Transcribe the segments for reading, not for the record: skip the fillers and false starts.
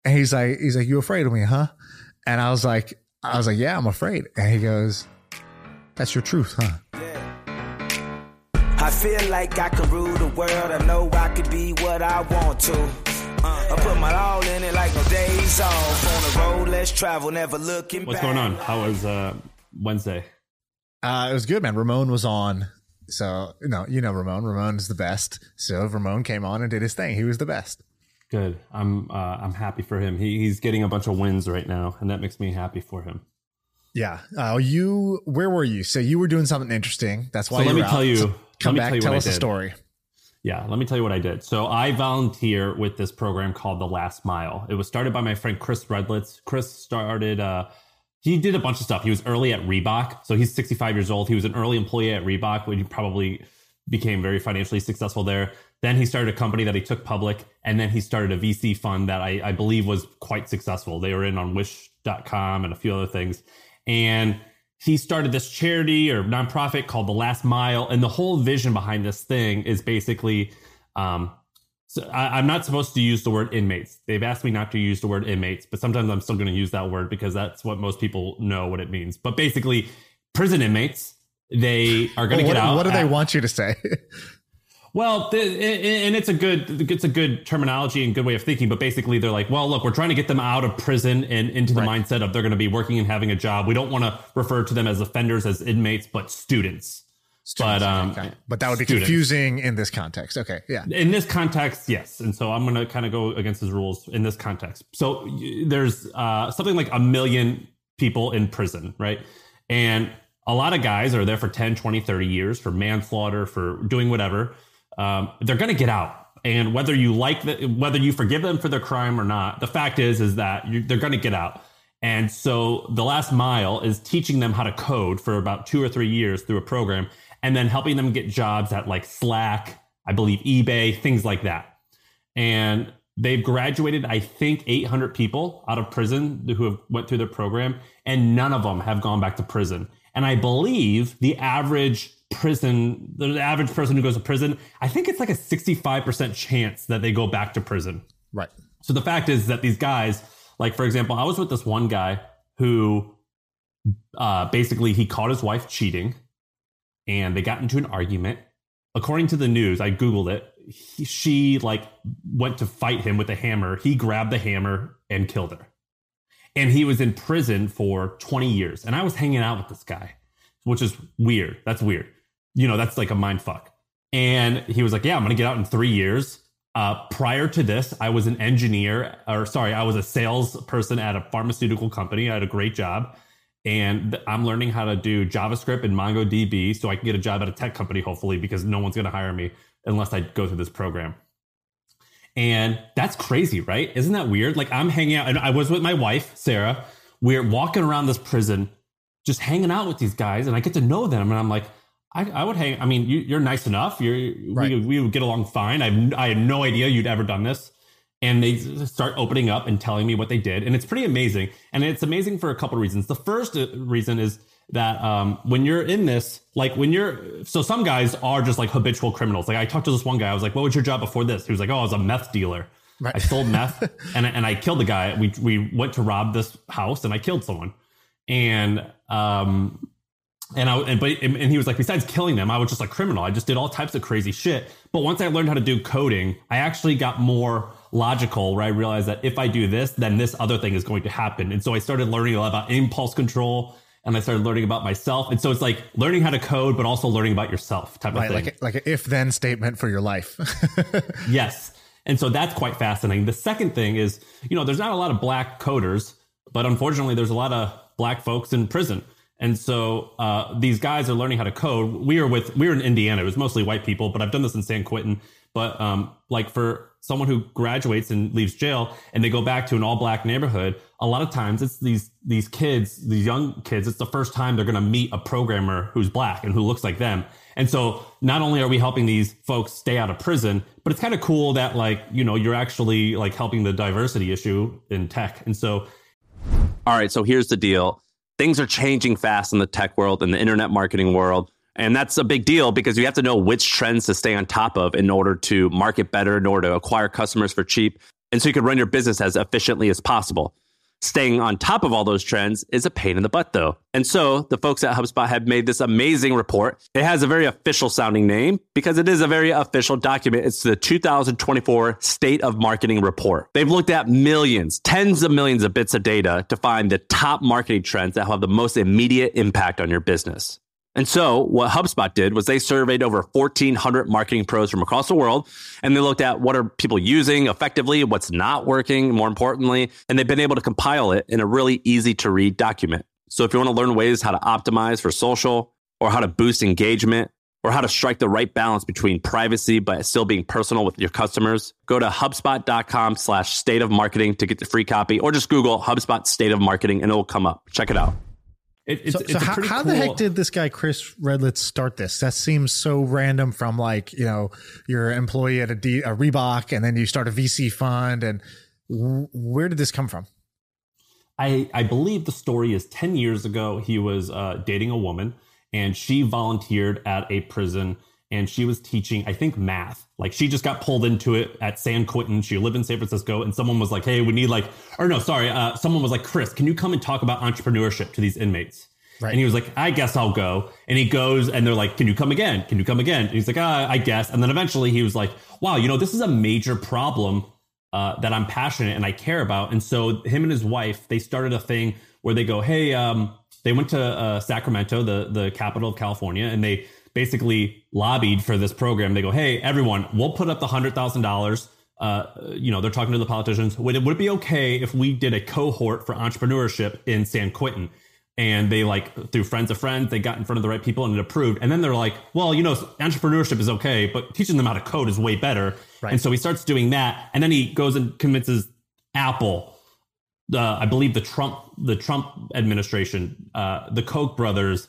And he's like, you afraid of me, huh? And I was like, yeah, I'm afraid. And he goes, that's your truth, huh? I feel like I can rule the world. I know I could be what I want to. I put my all in it like no days off. On the road, let's travel, never looking back. What's going on? How was Wednesday? It was good, man. Ramon was on. So, you know Ramon. Ramon is the best. So Ramon came on and did his thing. He was the best. Good. I'm happy for him. He's getting a bunch of wins right now, and that makes me happy for him. Yeah. Where were you? So you were doing something interesting. That's why. So let me tell you. So come back. Tell us a story. Yeah, let me tell you what I did. So I volunteer with this program called The Last Mile. It was started by my friend Chris Redlitz. Chris started. He did a bunch of stuff. He was early at Reebok. So he's 65 years old. He was an early employee at Reebok, when he probably became very financially successful there. Then he started a company that he took public. And then he started a VC fund that I believe was quite successful. They were in on Wish.com and a few other things. And he started this charity or nonprofit called The Last Mile. And the whole vision behind this thing is basically, so I'm not supposed to use the word inmates. They've asked me not to use the word inmates, but sometimes I'm still going to use that word because that's what most people know what it means. But basically, prison inmates, they are going to get out. What do they want you to say? Well, and it's a good terminology and good way of thinking. But basically, they're like, well, look, we're trying to get them out of prison and into the mindset of they're going to be working and having a job. We don't want to refer to them as offenders, as inmates, but students. But that would be confusing in this context. Okay, yeah. In this context, yes. And so I'm going to kind of go against his rules in this context. So there's something like 1 million people in prison, right? And a lot of guys are there for 10, 20, 30 years for manslaughter, for doing whatever. They're going to get out. And whether you whether you forgive them for their crime or not, the fact is that they're going to get out. And so The Last Mile is teaching them how to code for about 2 or 3 years through a program, and then helping them get jobs at like Slack, I believe eBay, things like that. And they've graduated, I think, 800 people out of prison who have went through their program, and none of them have gone back to prison. And I believe the average person who goes to prison, I think it's like a 65% chance that they go back to prison. Right. So the fact is that these guys, like, for example, I was with this one guy who basically he caught his wife cheating and they got into an argument. According to the news, I Googled it. She like went to fight him with a hammer. He grabbed the hammer and killed her. And he was in prison for 20 years. And I was hanging out with this guy, which is weird. That's weird. That's like a mind fuck. And he was like, yeah, I'm going to get out in 3 years. Prior to this, I was I was a salesperson at a pharmaceutical company. I had a great job. And I'm learning how to do JavaScript and MongoDB so I can get a job at a tech company, hopefully, because no one's going to hire me unless I go through this program. And that's crazy, right? Isn't that weird? Like, I'm hanging out, and I was with my wife, Sarah. We're walking around this prison, just hanging out with these guys, and I get to know them. And I'm like, I would hang. I mean, you're nice enough. We would get along fine. I had no idea you'd ever done this. And they start opening up and telling me what they did. And it's pretty amazing. And it's amazing for a couple of reasons. The first reason is that when you're in this, like so some guys are just like habitual criminals. Like I talked to this one guy. I was like, what was your job before this? He was like, oh, I was a meth dealer. Right. I sold meth and I killed the guy. We went to rob this house and I killed someone. And he was like, besides killing them, I was just a criminal. I just did all types of crazy shit. But once I learned how to do coding, I actually got more logical, where I realized that if I do this, then this other thing is going to happen. And so I started learning a lot about impulse control, and I started learning about myself. And so it's like learning how to code, but also learning about yourself type of thing. Like an if-then statement for your life. Yes. And so that's quite fascinating. The second thing is, there's not a lot of black coders, but unfortunately there's a lot of black folks in prison. And so these guys are learning how to code. We were in Indiana. It was mostly white people, but I've done this in San Quentin. But like for someone who graduates and leaves jail and they go back to an all black neighborhood, a lot of times it's these young kids. It's the first time they're going to meet a programmer who's black and who looks like them. And so not only are we helping these folks stay out of prison, but it's kind of cool that you're actually like helping the diversity issue in tech. And so. All right. So here's the deal. Things are changing fast in the tech world and the internet marketing world. And that's a big deal because you have to know which trends to stay on top of in order to market better, in order to acquire customers for cheap. And so you can run your business as efficiently as possible. Staying on top of all those trends is a pain in the butt, though. And so the folks at HubSpot have made this amazing report. It has a very official sounding name because it is a very official document. It's the 2024 State of Marketing Report. They've looked at millions, tens of millions of bits of data to find the top marketing trends that have the most immediate impact on your business. And so what HubSpot did was they surveyed over 1,400 marketing pros from across the world, and they looked at what are people using effectively, what's not working, more importantly, and they've been able to compile it in a really easy to read document. So if you want to learn ways how to optimize for social, or how to boost engagement, or how to strike the right balance between privacy but still being personal with your customers, go to HubSpot.com/state of marketing to get the free copy, or just Google HubSpot State of Marketing and it will come up. Check it out. So how the heck did this guy, Chris Redlitz, start this? That seems so random from like, you know, you're an employee at a Reebok and then you start a VC fund. And where did this come from? I believe the story is 10 years ago. He was dating a woman and she volunteered at a prison and she was teaching, I think, math. Like she just got pulled into it at San Quentin. She lived in San Francisco and someone was like, hey, we need someone was like, Chris, can you come and talk about entrepreneurship to these inmates? Right. And he was like, I guess I'll go. And he goes and they're like, can you come again? Can you come again? And he's like, I guess. And then eventually he was like, wow, you know, this is a major problem that I'm passionate and I care about. And so him and his wife, they started a thing where they go, hey, they went to Sacramento, the capital of California, and they basically lobbied for this program. They go, hey, everyone, we'll put up the $100,000. You know, they're talking to the politicians. Would it be okay if we did a cohort for entrepreneurship in San Quentin? And they like, through friends of friends, they got in front of the right people and it approved. And then they're like, well, you know, entrepreneurship is okay, but teaching them how to code is way better. Right. And so he starts doing that. And then he goes and convinces Apple, I believe the Trump administration, the Koch brothers,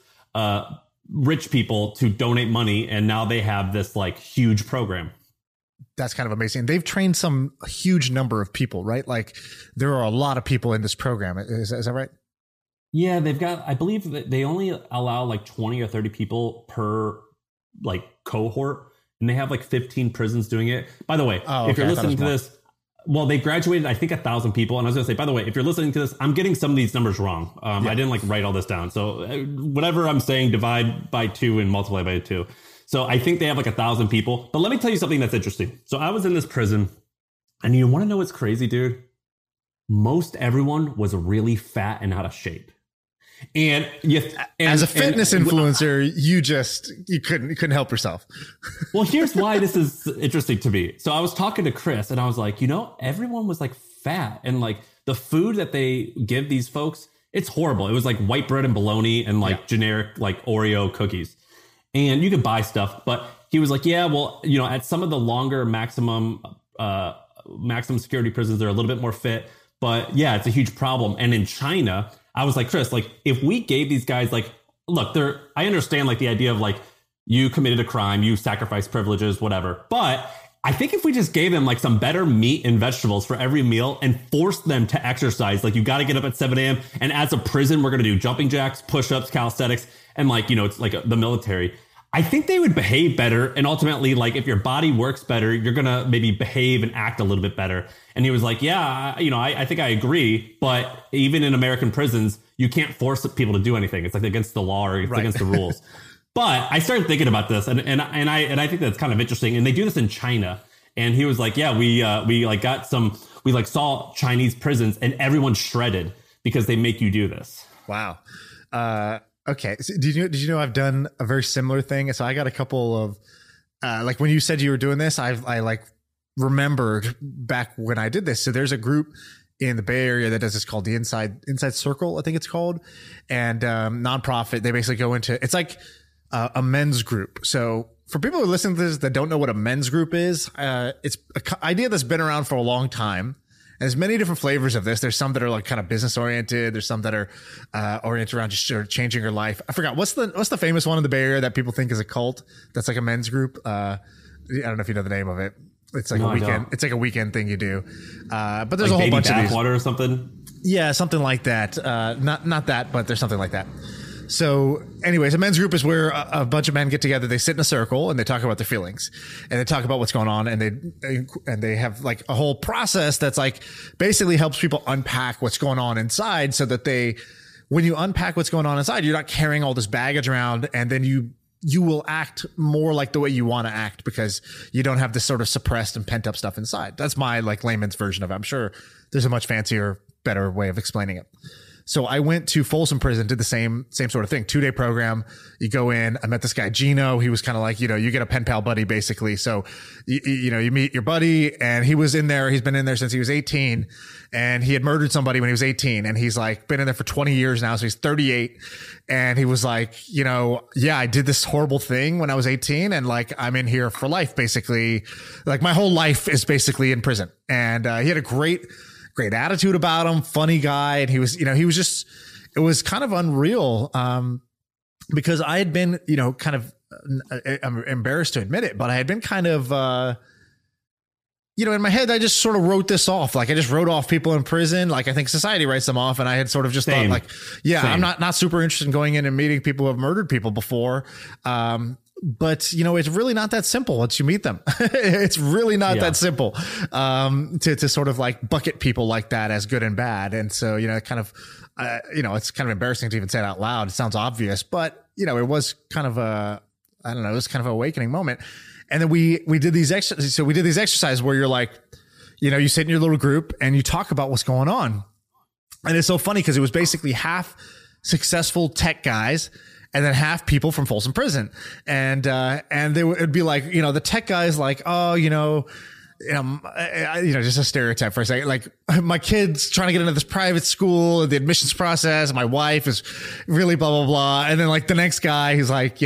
rich people to donate money. And now they have this like huge program. That's kind of amazing. They've trained some huge number of people, right? Like there are a lot of people in this program. Is that right? Yeah, they've got, I believe that they only allow like 20 or 30 people per like cohort, and they have like 15 prisons doing it. By the way, if you're listening to this, well, they graduated, I think, 1,000 people. And I was going to say, by the way, if you're listening to this, I'm getting some of these numbers wrong. I didn't like write all this down. So whatever I'm saying, divide by 2 and multiply by 2. So I think they have like 1,000 people. But let me tell you something that's interesting. So I was in this prison, and you want to know what's crazy, dude? Most everyone was really fat and out of shape. And as a fitness influencer, you couldn't help yourself. Well, here's why this is interesting to me. So I was talking to Chris and I was like, you know, everyone was like fat, and like the food that they give these folks, it's horrible. It was like white bread and bologna and like generic like Oreo cookies, and you could buy stuff. But he was like, yeah, well, you know, at some of the longer maximum security prisons, they're a little bit more fit, but yeah, it's a huge problem. And in China, I was like, Chris, like if we gave these guys like, look, I understand like the idea of like you committed a crime, you sacrificed privileges, whatever. But I think if we just gave them like some better meat and vegetables for every meal and forced them to exercise, like you got to get up at 7 a.m. And as a prison, we're going to do jumping jacks, push-ups, calisthenics, and like, you know, it's like the military. I think they would behave better. And ultimately, like if your body works better, you're going to maybe behave and act a little bit better. And he was like, yeah, you know, I think I agree. But even in American prisons, you can't force people to do anything. It's like against the law or it's against the rules. But I started thinking about this and I think that's kind of interesting. And they do this in China. And he was like, yeah, we saw Chinese prisons and everyone's shredded because they make you do this. Wow. Okay. So did you know I've done a very similar thing? So I got a couple of like when you said you were doing this, I like remembered back when I did this. So there's a group in the Bay Area that does this called the Inside Circle, I think it's called, and nonprofit. They basically go into, it's like a men's group. So for people who listen to this that don't know what a men's group is, it's an idea that's been around for a long time. And there's many different flavors of this. There's some that are like kind of business oriented. There's some that are oriented around just sort of changing your life. I forgot what's the famous one in the Bay Area that people think is a cult. That's like a men's group. I don't know if you know the name of it. It's like a weekend. It's like a weekend thing you do. But there's like a whole bunch of these. Water or something. Yeah, something like that. Not that, but there's something like that. So anyways, a men's group is where a bunch of men get together. They sit in a circle and they talk about their feelings and they talk about what's going on. And they have like a whole process that's like basically helps people unpack what's going on inside so that when you unpack what's going on inside, you're not carrying all this baggage around, and then you will act more like the way you want to act because you don't have this sort of suppressed and pent up stuff inside. That's my like layman's version of it. I'm sure there's a much fancier, better way of explaining it. So I went to Folsom Prison, did the same sort of thing. 2-day program. You go in. I met this guy, Gino. He was kind of like, you get a pen pal buddy basically. So, you meet your buddy, and he was in there. He's been in there since he was 18, and he had murdered somebody when he was 18. And he's like been in there for 20 years now. So he's 38. And he was like, yeah, I did this horrible thing when I was 18, and like, I'm in here for life, basically. Like my whole life is basically in prison. And, he had a great attitude about him, funny guy. And he was just, it was kind of unreal. Because I had been, kind of, I'm embarrassed to admit it, but I had been kind of, in my head, I just sort of wrote this off. Like I just wrote off people in prison. Like I think society writes them off. And I had sort of just thought like, yeah, I'm not super interested in going in and meeting people who have murdered people before. But it's really not that simple once you meet them. It's really not that simple, to sort of like bucket people like that as good and bad. And so, kind of, it's kind of embarrassing to even say it out loud. It sounds obvious, but it was kind of it was kind of an awakening moment. And then we did these exercises. So we did these exercises where you're like, you sit in your little group and you talk about what's going on. And it's so funny because it was basically half successful tech guys and then half people from Folsom Prison. And it'd be like, the tech guys like, oh, just a stereotype for a second. Like my kid's trying to get into this private school, the admissions process. My wife is really blah, blah, blah. And then like the next guy, he's like,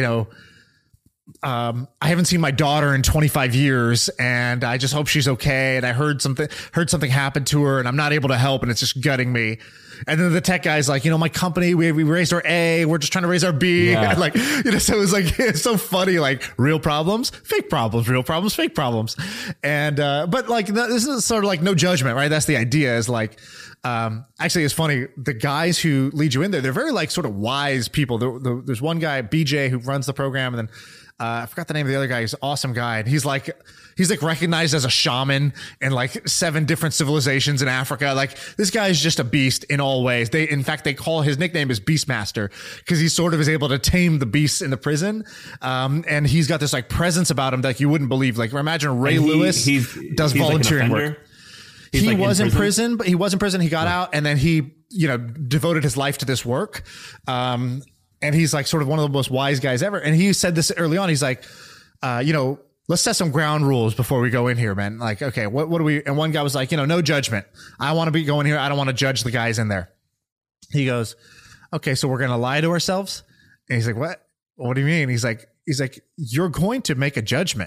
I haven't seen my daughter in 25 years and I just hope she's okay. And I heard something happen to her and I'm not able to help and it's just gutting me. And then the tech guy's like, my company, we raised our A, we're just trying to raise our B. Yeah. And like, so it was like, it's so funny, like real problems, fake problems, real problems, fake problems. And, but like, this is sort of like no judgment, right? That's the idea is like, actually it's funny. The guys who lead you in there, they're very like sort of wise people. There's one guy, BJ, who runs the program, and then, I forgot the name of the other guy. He's an awesome guy. And he's like recognized as a shaman in like 7 different civilizations in Africa. Like this guy is just a beast in all ways. In fact, they call his nickname is Beastmaster because he sort of is able to tame the beasts in the prison. And he's got this like presence about him that you wouldn't believe. Like imagine Ray Lewis does volunteering work. He was in prison, but he was in prison. He got out and then he, devoted his life to this work. And he's like sort of one of the most wise guys ever. And he said this early on. He's like, let's set some ground rules before we go in here, man. Like, okay, what do we, and one guy was like, no judgment. I want to be going here. I don't want to judge the guys in there. He goes, okay, so we're going to lie to ourselves. And he's like, what do you mean? He's like, you're going to make a judgment.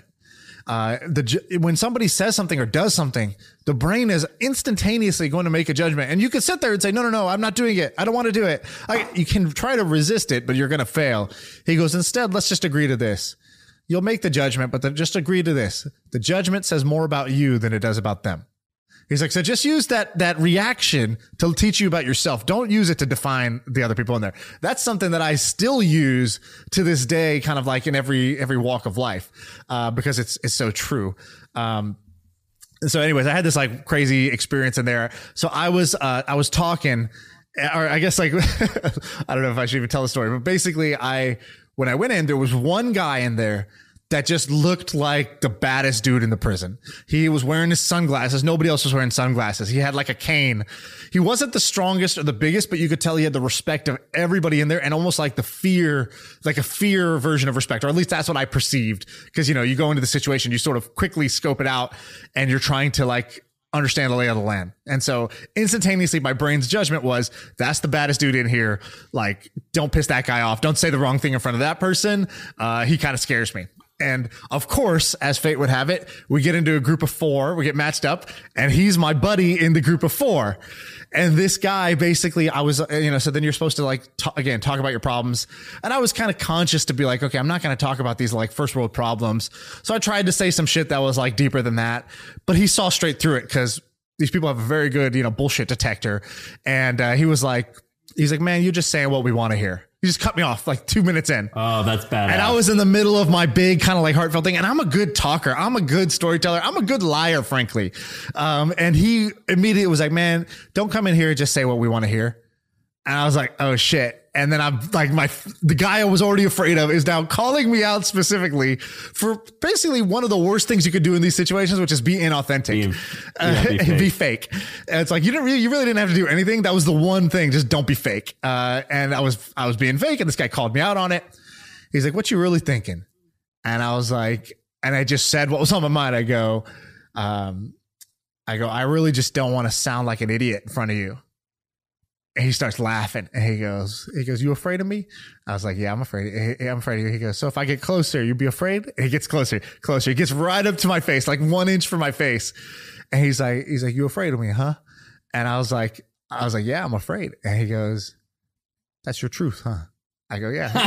When somebody says something or does something, the brain is instantaneously going to make a judgment. And you can sit there and say, no, I'm not doing it. I don't want to do it. You can try to resist it, but you're going to fail. He goes, instead, let's just agree to this. You'll make the judgment, but just agree to this. The judgment says more about you than it does about them. He's like, so just use that reaction to teach you about yourself. Don't use it to define the other people in there. That's something that I still use to this day, kind of like in every walk of life, because it's so true. So anyways, I had this like crazy experience in there. So I was talking, or I guess like, I don't know if I should even tell the story, but basically when I went in, there was one guy in there that just looked like the baddest dude in the prison. He was wearing his sunglasses. Nobody else was wearing sunglasses. He had like a cane. He wasn't the strongest or the biggest, but you could tell he had the respect of everybody in there and almost like the fear, like a fear version of respect, or at least that's what I perceived. Cause you go into the situation, you sort of quickly scope it out and you're trying to like understand the lay of the land. And so instantaneously my brain's judgment was, that's the baddest dude in here. Like, don't piss that guy off. Don't say the wrong thing in front of that person. He kind of scares me. And of course, as fate would have it, we get into a group of 4, we get matched up, and he's my buddy in the group of 4. And this guy, basically, I was, so then you're supposed to like, talk about your problems. And I was kind of conscious to be like, okay, I'm not going to talk about these like first world problems. So I tried to say some shit that was like deeper than that, but he saw straight through it because these people have a very good, bullshit detector. And he was like, He's like, man, you're just saying what we want to hear. He just cut me off like 2 minutes in. Oh, that's bad. And I was in the middle of my big kind of like heartfelt thing. And I'm a good talker. I'm a good storyteller. I'm a good liar, frankly. And he immediately was like, man, don't come in here and just say what we want to hear. And I was like, oh shit. And then I'm like, the guy I was already afraid of is now calling me out specifically for basically one of the worst things you could do in these situations, which is be inauthentic, be fake. And it's like, you really didn't have to do anything. That was the one thing. Just don't be fake. And I was being fake, and this guy called me out on it. He's like, what you really thinking? And I was like, and I just said what was on my mind. I go, I really just don't want to sound like an idiot in front of you. And he starts laughing, and he goes, you afraid of me? I was like, yeah, I'm afraid. I'm afraid of you. He goes, so if I get closer, you'd be afraid? And he gets closer. He gets right up to my face, like 1 inch from my face. And he's like, you afraid of me, huh? And I was like, yeah, I'm afraid. And he goes, that's your truth, huh? I go, yeah.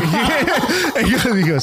He goes,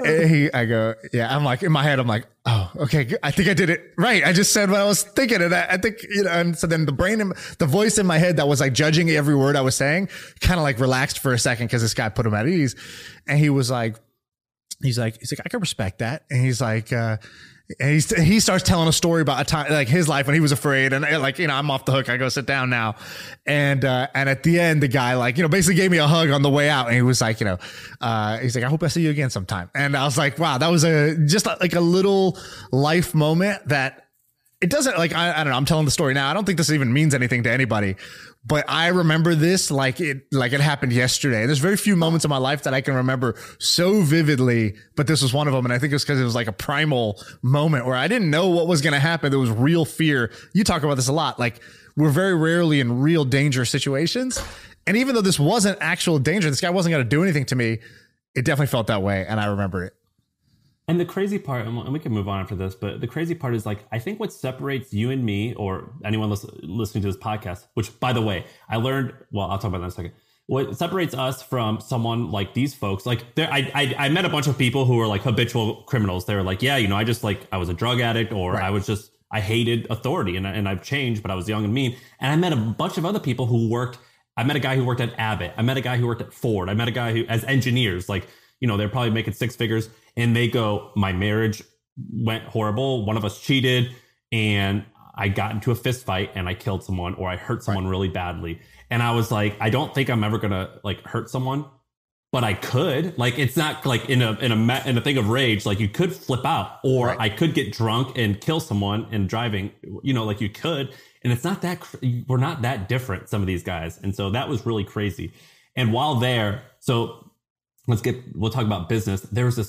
I go, yeah. I'm like, in my head, I'm like, oh, okay. I think I did it right. I just said what I was thinking. And I think, and so then the voice in my head that was like judging every word I was saying kind of like relaxed for a second because this guy put him at ease. And he was like, he's like, I can respect that. And he's like, and he starts telling a story about a time, like his life when he was afraid, and like, I'm off the hook. I go sit down now. And at the end, the guy like, basically gave me a hug on the way out. And he was like, he's like, I hope I see you again sometime. And I was like, wow, that was just like a little life moment that it doesn't like, I don't know. I'm telling the story now. I don't think this even means anything to anybody, but I remember this like it happened yesterday. There's very few moments in my life that I can remember so vividly, but this was one of them. And I think it was because it was like a primal moment where I didn't know what was going to happen. There was real fear. You talk about this a lot. Like, we're very rarely in real danger situations. And even though this wasn't actual danger, this guy wasn't going to do anything to me. It definitely felt that way. And I remember it. And the crazy part, and we can move on after this, but the crazy part is like, I think what separates you and me, or anyone listening to this podcast, which by the way, I learned, well, I'll talk about that in a second. What separates us from someone like these folks, like I met a bunch of people who were like habitual criminals. They were like, yeah, I just like, I was a drug addict, or right. I hated authority, and I've changed, but I was young and mean. And I met a bunch of other people I met a guy who worked at Abbott. I met a guy who worked at Ford. I met a guy who, as engineers, like, they're probably making six figures, and they go, my marriage went horrible. One of us cheated, and I got into a fist fight, and I killed someone, or I hurt someone really badly. And I was like, I don't think I'm ever going to like hurt someone, but I could. Like, it's not like in a thing of rage, like you could flip out, or right. I could get drunk and kill someone and driving, like you could. And it's not that, we're not that different, some of these guys. And so that was really crazy. And while there, so we'll talk about business.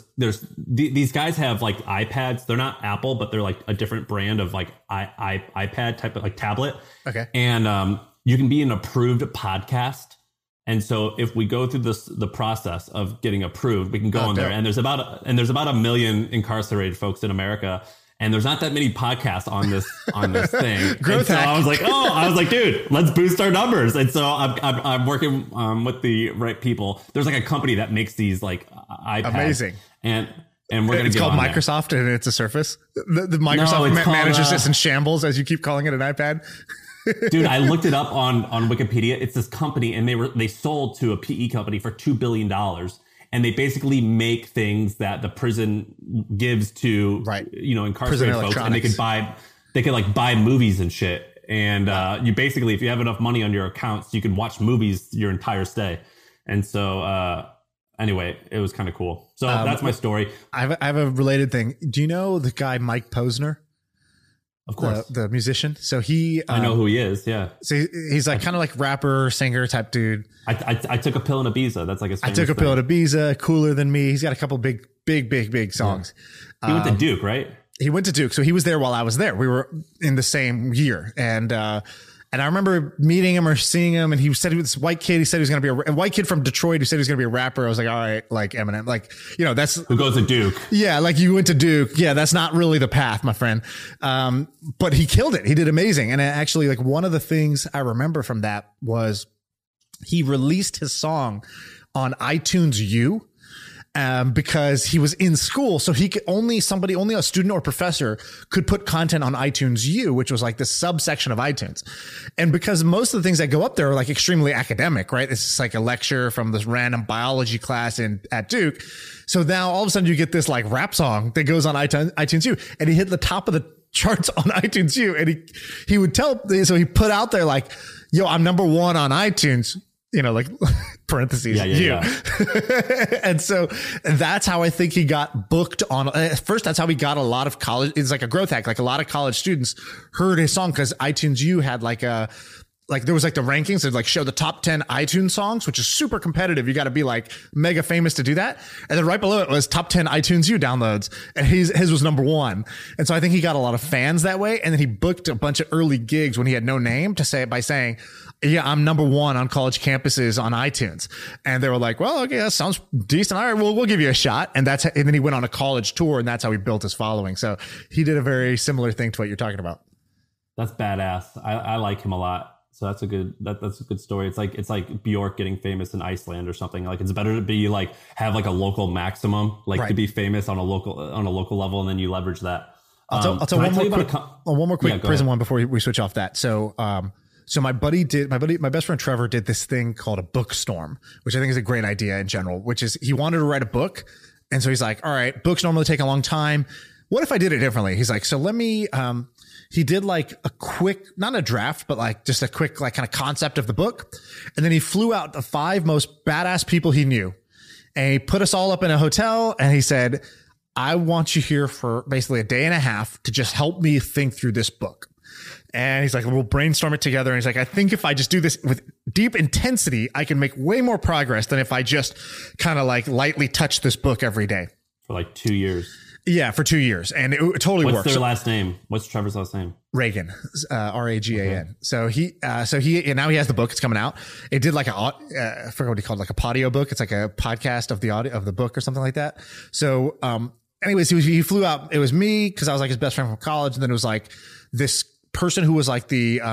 These guys have like iPads. They're not Apple, but they're like a different brand of like iPad type of like tablet. Okay. And you can be an approved podcast. And so if we go through the process of getting approved, we can go on there. And there's about 1 million incarcerated folks in America. And there's not that many podcasts on this thing. Growth hack. I was like, dude, let's boost our numbers. And so I'm working with the right people. There's like a company that makes these like iPads. Amazing. And we're going to It's called Microsoft there. And it's a Surface. The Microsoft manages this in shambles as you keep calling it an iPad. Dude, I looked it up on Wikipedia. It's this company, and they sold to a PE company for $2 billion. And they basically make things that the prison gives to, right. Incarcerated folks, and they could like buy movies and shit. And you basically, if you have enough money on your accounts, you can watch movies your entire stay. And so, anyway, it was kind of cool. So that's my story. I have a related thing. Do you know the guy Mike Posner? Of course, the musician. So I know who he is. Yeah. So he's like kind of like rapper, singer type dude. I took a pill in Ibiza. That's like I took a pill in Ibiza. Cooler Than Me. He's got a couple big songs. Yeah. He went to Duke, right? He went to Duke. So he was there while I was there. We were in the same year. And I remember meeting him or seeing him, and he said he was this white kid. He said he was going to be a white kid from Detroit who said he was going to be a rapper. I was like, all right, like Eminem, like, that's who goes to Duke. Yeah. Like you went to Duke. Yeah. That's not really the path, my friend. But he killed it. He did amazing. And actually, like one of the things I remember from that was he released his song on iTunes U. because he was in school. So he could only a student or professor could put content on iTunes U, which was like this subsection of iTunes. And because most of the things that go up there are like extremely academic, right? It's just like a lecture from this random biology class at Duke. So now all of a sudden you get this like rap song that goes on iTunes U, and he hit the top of the charts on iTunes U. And he would so he put out there like, yo, I'm number one on iTunes, like parentheses, yeah. And so that's how I think he got booked on. First, that's how he got a lot of college. It's like a growth hack. Like a lot of college students heard his song because iTunes U had there was like the rankings that like show the top 10 iTunes songs, which is super competitive. You got to be like mega famous to do that. And then right below it was top 10 iTunes U downloads, and his was number one. And so I think he got a lot of fans that way. And then he booked a bunch of early gigs when he had no name to say it by saying, yeah, I'm number one on college campuses on iTunes. And they were like, well, okay, that sounds decent. All right, well, we'll give you a shot. And then he went on a college tour, and that's how he built his following. So he did a very similar thing to what you're talking about. That's badass. I like him a lot. So that's a good story. It's like Bjork getting famous in Iceland or something. Like it's better to be like have like a local maximum, like to be famous on a local level, and then you leverage that. I'll tell one more quick prison one before we switch off that. So my best friend Trevor did this thing called a book storm, which I think is a great idea in general, which is he wanted to write a book. And so he's like, all right, books normally take a long time. What if I did it differently? He's like, so let me, he did like a quick, not a draft, but like just a quick, like kind of concept of the book. And then he flew out the 5 most badass people he knew, and he put us all up in a hotel. And he said, I want you here for basically a day and a half to just help me think through this book. And he's like, we'll brainstorm it together. And he's like, I think if I just do this with deep intensity, I can make way more progress than if I just kind of like lightly touch this book every day. For like 2 years. Yeah, for 2 years. And it totally works. What's their last name? What's Trevor's last name? Reagan, Ragan. Okay. So he now he has the book. It's coming out. It did like I forgot what he called it, like a podio book. It's like a podcast of the audio of the book or something like that. So, anyways, he flew out. It was me because I was like his best friend from college. And then it was like this person who was like the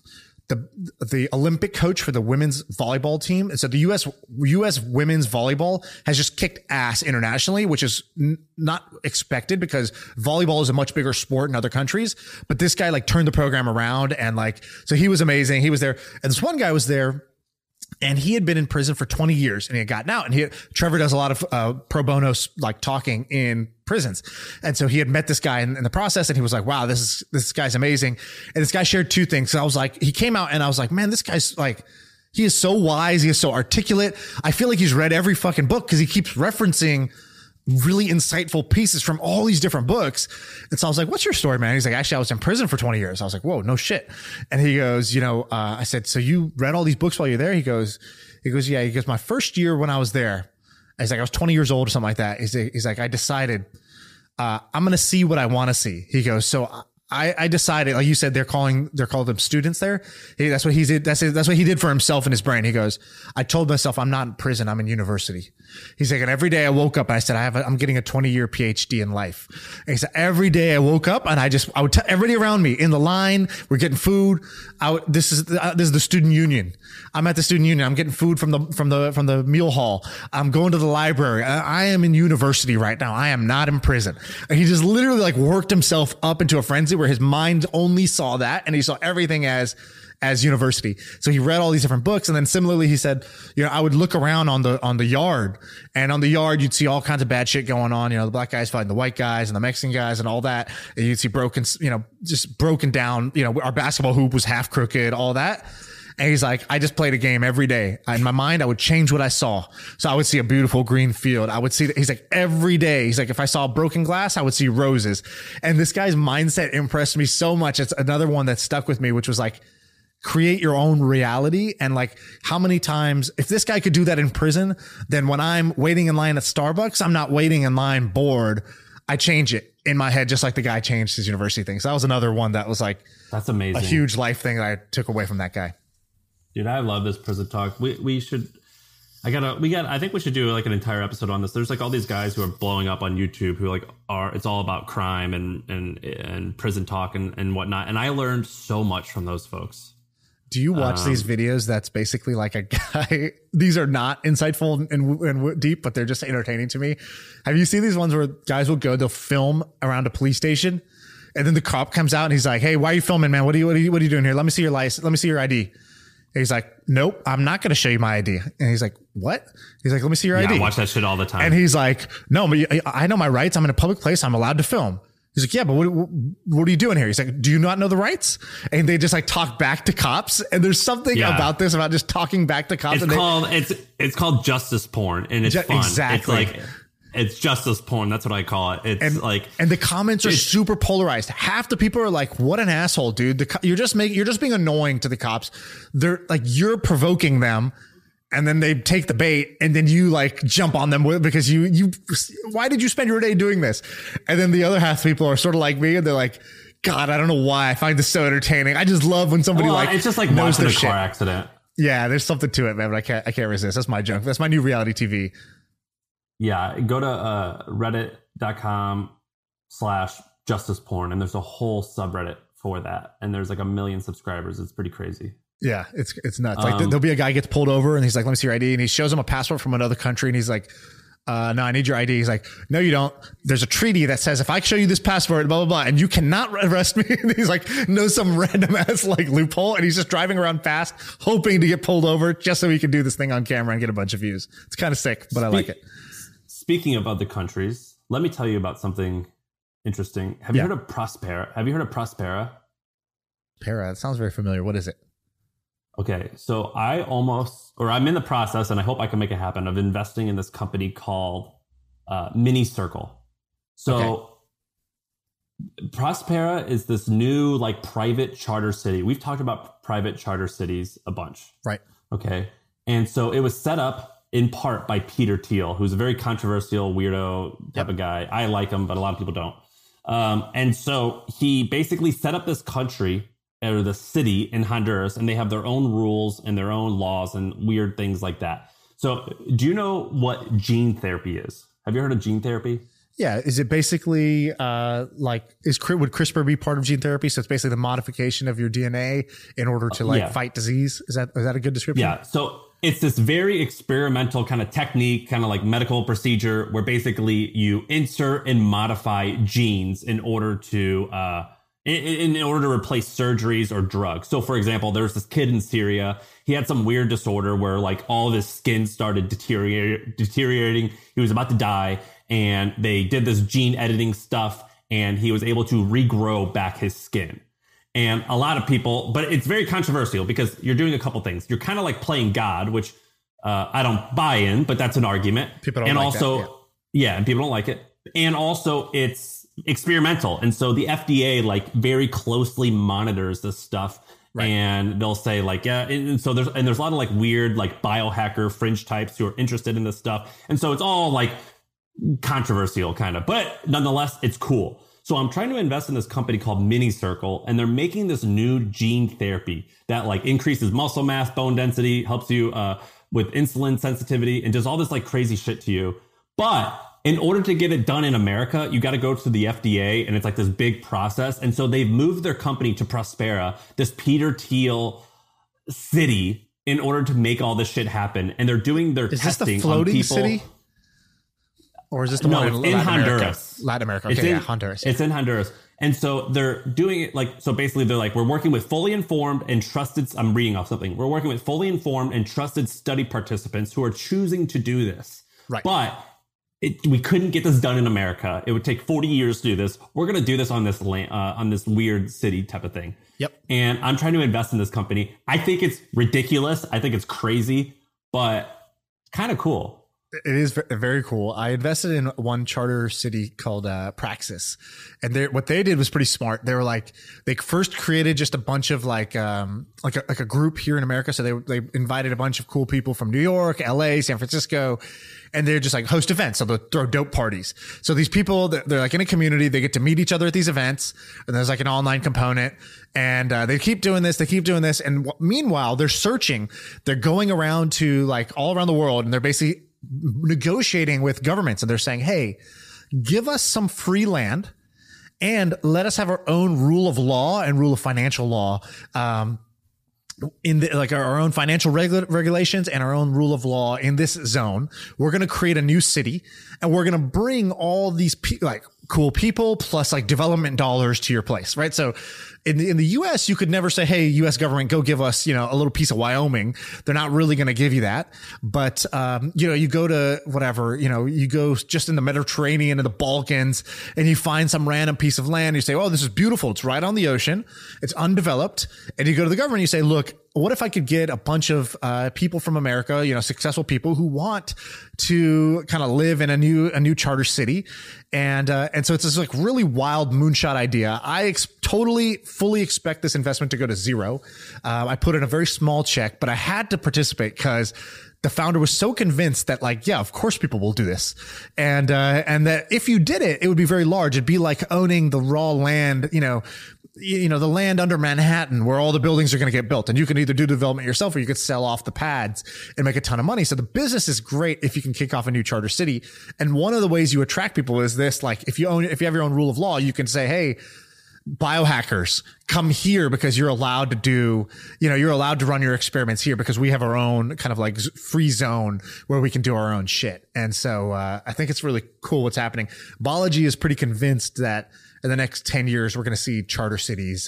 Olympic coach for the women's volleyball team. And so the U.S. women's volleyball has just kicked ass internationally, which is not expected because volleyball is a much bigger sport in other countries. But this guy like turned the program around, and like, so he was amazing. He was there. And this one guy was there, and he had been in prison for 20 years and he had gotten out. And Trevor does a lot of pro bono like talking in prisons. And so he had met this guy in the process, and he was like, wow, this guy's amazing. And this guy shared 2 things. So I was like, he came out and I was like, man, this guy's like, he is so wise. He is so articulate. I feel like he's read every fucking book because he keeps referencing really insightful pieces from all these different books. And so I was like, what's your story, man? He's like, actually, I was in prison for 20 years. I was like, whoa, no shit. And he goes, I said, so you read all these books while you're there? He goes, yeah. He goes, my first year when I was there, he's like, I was 20 years old or something like that. He's like, I decided, I'm going to see what I want to see. He goes, so I decided, like you said, they're called them students there. That's what he did. That's what he did for himself in his brain. He goes, I told myself I'm not in prison. I'm in university. He's like, and every day I woke up and I said, I'm getting a 20-year PhD in life. And he said, every day I woke up and I would tell everybody around me in the line, we're getting food. This is the student union. I'm at the student union. I'm getting food from the meal hall. I'm going to the library. I am in university right now. I am not in prison. And he just literally like worked himself up into a frenzy where his mind only saw that, and he saw everything as university. So he read all these different books. And then similarly, he said, I would look around on the yard, and on the yard, you'd see all kinds of bad shit going on. The black guys fighting the white guys and the Mexican guys and all that. And you'd see just broken down, our basketball hoop was half crooked, all that. And he's like, I just played a game every day. In my mind, I would change what I saw. So I would see a beautiful green field. I would see that. He's like, every day. He's like, if I saw broken glass, I would see roses. And this guy's mindset impressed me so much. It's another one that stuck with me, which was like, create your own reality. And like, how many times, if this guy could do that in prison, then when I'm waiting in line at Starbucks, I'm not waiting in line bored. I change it in my head, just like the guy changed his university thing. So that was another one that was like, that's amazing. A huge life thing that I took away from that guy. Dude, I love this prison talk. I think we should do like an entire episode on this. There's like all these guys who are blowing up on YouTube who it's all about crime and prison talk and whatnot. And I learned so much from those folks. Do you watch these videos that's basically like a guy? These are not insightful and deep, but they're just entertaining to me. Have you seen these ones where guys will go, they'll film around a police station, and then the cop comes out and he's like, "Hey, why are you filming, man? What are you doing here? Let me see your license. Let me see your ID." And he's like, "Nope, I'm not going to show you my ID." And he's like, "What?" He's like, "Let me see your ID." I watch that shit all the time. And he's like, "No, but I know my rights. I'm in a public place. I'm allowed to film." He's like, "Yeah, but what are you doing here?" He's like, "Do you not know the rights?" And they just like talk back to cops. And there's something about this, about just talking back to cops. It's called justice porn, and it's fun. Exactly. It's justice porn. That's what I call it. And the comments are super polarized. Half the people are like, "What an asshole, dude. You're just being annoying to the cops." They're like, you're provoking them. And then they take the bait, and then you like jump on them because why did you spend your day doing this? And then the other half of people are sort of like me, and they're like, "God, I don't know why I find this so entertaining. I just love when somebody it's just like knows watching their a car shit." accident. Yeah, there's something to it, man. But I can't resist. That's my junk. That's my new reality TV. Yeah, go to reddit.com/justice porn, and there's a whole subreddit for that, and there's like 1 million subscribers. It's pretty crazy. Yeah, it's nuts. Like there'll be a guy gets pulled over, and he's like, "Let me see your ID," and he shows him a passport from another country, and he's like, "No, I need your ID." He's like, "No, you don't. There's a treaty that says if I show you this passport, blah blah blah, and you cannot arrest me." And he's like, knows some random ass like loophole, and he's just driving around fast, hoping to get pulled over just so he can do this thing on camera and get a bunch of views. It's kind of sick, but I like it. Speaking of other countries, let me tell you about something interesting. Have you heard of Prospera? Have you heard of Prospera? Para, that sounds very familiar. What is it? Okay, so I'm in the process, and I hope I can make it happen, of investing in this company called Mini Circle. So Prospera is this new like private charter city. We've talked about private charter cities a bunch. Right. Okay. And so it was set up in part by Peter Thiel, who's a very controversial weirdo type of guy. I like him, but a lot of people don't. And so he basically set up this country, or the city in Honduras, and they have their own rules and their own laws and weird things like that. So do you know what gene therapy is? Have you heard of gene therapy? Yeah. Is it basically would CRISPR be part of gene therapy? So it's basically the modification of your DNA in order to fight disease. Is that a good description? Yeah. So it's this very experimental kind of technique, kind of like medical procedure, where basically you insert and modify genes in order to replace surgeries or drugs. So for example, there's this kid in Syria. He had some weird disorder where like all of his skin started deteriorating. He was about to die, and they did this gene editing stuff, and he was able to regrow back his skin. And a lot of people, but it's very controversial because you're doing a couple things. You're kind of like playing God, which I don't buy in, but that's an argument. People don't like that. And people don't like it. And also it's experimental, and so the FDA like very closely monitors this stuff, right. And they'll say like, yeah, and so there's a lot of like weird like biohacker fringe types who are interested in this stuff, and so it's all like controversial kind of, but nonetheless it's cool. So I'm trying to invest in this company called Mini Circle, and they're making this new gene therapy that like increases muscle mass, bone density, helps you with insulin sensitivity, and does all this like crazy shit to you. But in order to get it done in America, you got to go to the FDA, and it's like this big process. And so they've moved their company to Prospera, this Peter Thiel city, in order to make all this shit happen. And they're doing their testing. Is this the floating city? Or is this the one in Honduras? Latin America. Okay, Honduras. It's in Honduras. And so they're doing it like, so basically they're like, we're working with fully informed and trusted, I'm reading off something. We're working with fully informed and trusted study participants who are choosing to do this. Right. But we couldn't get this done in America. It would take 40 years to do this. We're going to do this on this land, on this weird city type of thing. Yep. And I'm trying to invest in this company. I think it's ridiculous. I think it's crazy, but kind of cool. It is very cool. I invested in one charter city called Praxis, and what they did was pretty smart. They were like, they first created just a bunch of like a group here in America. So they invited a bunch of cool people from New York, LA, San Francisco, and they're just like host events. So they'll throw dope parties. So these people, they're like in a community, they get to meet each other at these events, and there's like an online component, and they keep doing this. And meanwhile, they're searching. They're going around to like all around the world, and they're basically negotiating with governments, and they're saying, hey, give us some free land and let us have our own rule of law and rule of financial law. in the, like our own financial regulations and our own rule of law in this zone. We're going to create a new city, and we're going to bring all these like cool people plus like development dollars to your place, right? So in the US, you could never say, hey, US government, go give us, a little piece of Wyoming. They're not really going to give you that. But, you go to whatever, you go just in the Mediterranean and the Balkans, and you find some random piece of land. You say, oh, this is beautiful. It's right on the ocean. It's undeveloped. And you go to the government and you say, look, what if I could get a bunch of people from America, successful people who want to kind of live in a new charter city, and so it's this like really wild moonshot idea. I totally fully expect this investment to go to zero. I put in a very small check, but I had to participate because the founder was so convinced that like, yeah, of course people will do this. And that if you did it, it would be very large. It'd be like owning the raw land, the land under Manhattan where all the buildings are going to get built, and you can either do development yourself or you could sell off the pads and make a ton of money. So the business is great if you can kick off a new charter city. And one of the ways you attract people is this, like if you have your own rule of law, you can say, hey, biohackers, come here because you're allowed to do, you're allowed to run your experiments here because we have our own kind of like free zone where we can do our own shit. And so I think it's really cool what's happening. Balaji is pretty convinced that in the next 10 years, we're going to see charter cities,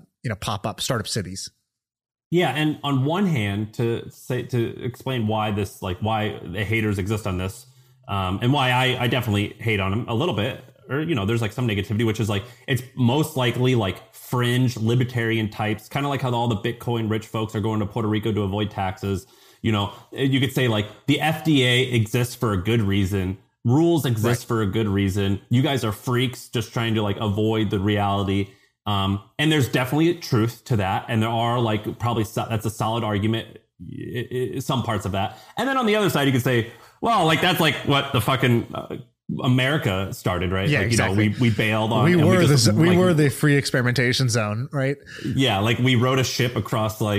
pop up, startup cities. Yeah. And on one hand, to explain why why the haters exist on this, and why I definitely hate on them a little bit, or, there's like some negativity, which is like, it's most likely like fringe libertarian types, kind of like how all the Bitcoin rich folks are going to Puerto Rico to avoid taxes. You could say like the FDA exists for a good reason. Rules exist for a good reason. You guys are freaks just trying to like avoid the reality. And there's definitely truth to that. And there are like probably that's a solid argument, some parts of that. And then on the other side, you could say, well, like that's like what the fucking America started, right? Yeah, like, exactly. We bailed on. We were the free experimentation zone, right? Yeah, like we rode a ship across like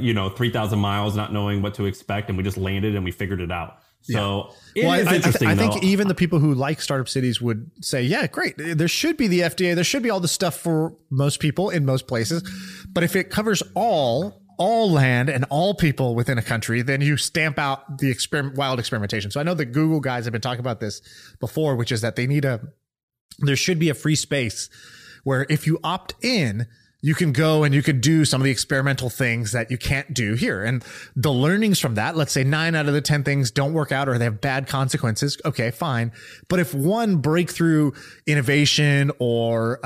3,000 miles, not knowing what to expect, and we just landed and we figured it out. So it's interesting. I think even the people who like startup cities would say, yeah, great. There should be the FDA. There should be all the stuff for most people in most places. But if it covers all land and all people within a country, then you stamp out the wild experimentation. So I know the Google guys have been talking about this before, which is that there should be a free space where if you opt in, you can go and you could do some of the experimental things that you can't do here. And the learnings from that, let's say 9 out of the 10 things don't work out or they have bad consequences. Okay, fine. But if one breakthrough innovation or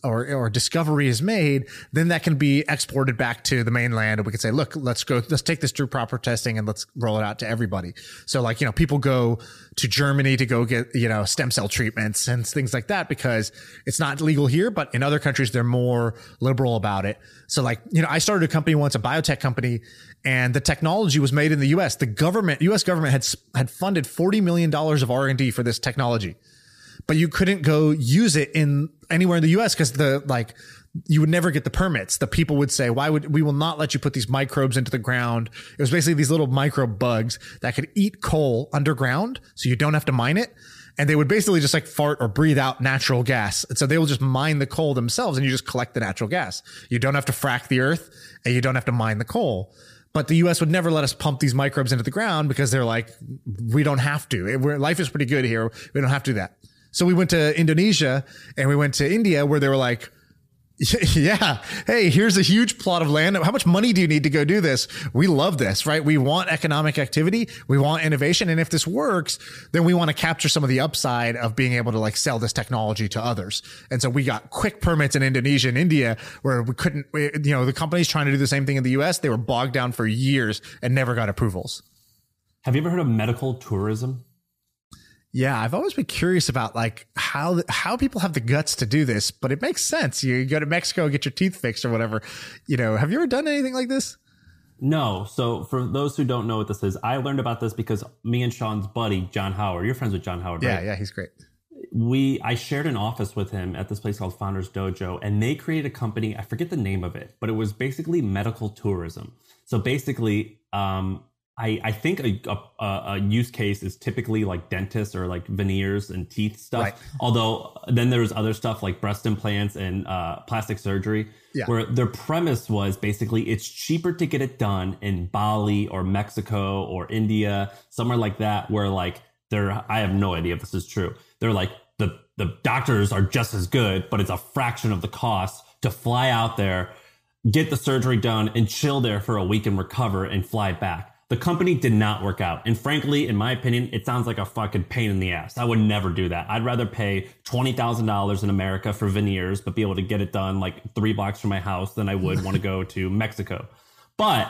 discovery is made, then that can be exported back to the mainland. And we could say, look, let's take this through proper testing and let's roll it out to everybody. So like, people go to Germany to go get, stem cell treatments and things like that because it's not legal here, but in other countries, they're more liberal about it. So like, I started a company once, a biotech company, and the technology was made in the US. The US government had funded $40 million of R&D for this technology, but you couldn't go use it in anywhere in the US because you would never get the permits. The people would say, we will not let you put these microbes into the ground. It was basically these little microbe bugs that could eat coal underground. So you don't have to mine it. And they would basically just like fart or breathe out natural gas. And so they will just mine the coal themselves and you just collect the natural gas. You don't have to frack the earth and you don't have to mine the coal. But the US would never let us pump these microbes into the ground because they're like, we don't have to. Life is pretty good here. We don't have to do that. So we went to Indonesia and we went to India where they were like, yeah, hey, here's a huge plot of land. How much money do you need to go do this? We love this, right? We want economic activity. We want innovation. And if this works, then we want to capture some of the upside of being able to like sell this technology to others. And so we got quick permits in Indonesia and India where we couldn't, the companies trying to do the same thing in the US, they were bogged down for years and never got approvals. Have you ever heard of medical tourism? Yeah, I've always been curious about like how people have the guts to do this, but it makes sense. You go to Mexico and get your teeth fixed or whatever. Have you ever done anything like this? No. So for those who don't know what this is, I learned about this because me and Sean's buddy, John Howard, you're friends with John Howard, right? Yeah, he's great. I shared an office with him at this place called Founders Dojo, and they created a company. I forget the name of it, but it was basically medical tourism. So basically, I think a use case is typically like dentists or like veneers and teeth stuff. Right. Although then there's other stuff like breast implants and plastic surgery, where their premise was basically it's cheaper to get it done in Bali or Mexico or India, somewhere like that, where like I have no idea if this is true. They're like the doctors are just as good, but it's a fraction of the cost to fly out there, get the surgery done, and chill there for a week and recover and fly back. The company did not work out. And frankly, in my opinion, it sounds like a fucking pain in the ass. I would never do that. I'd rather pay $20,000 in America for veneers, but be able to get it done like 3 blocks from my house than I would want to go to Mexico. But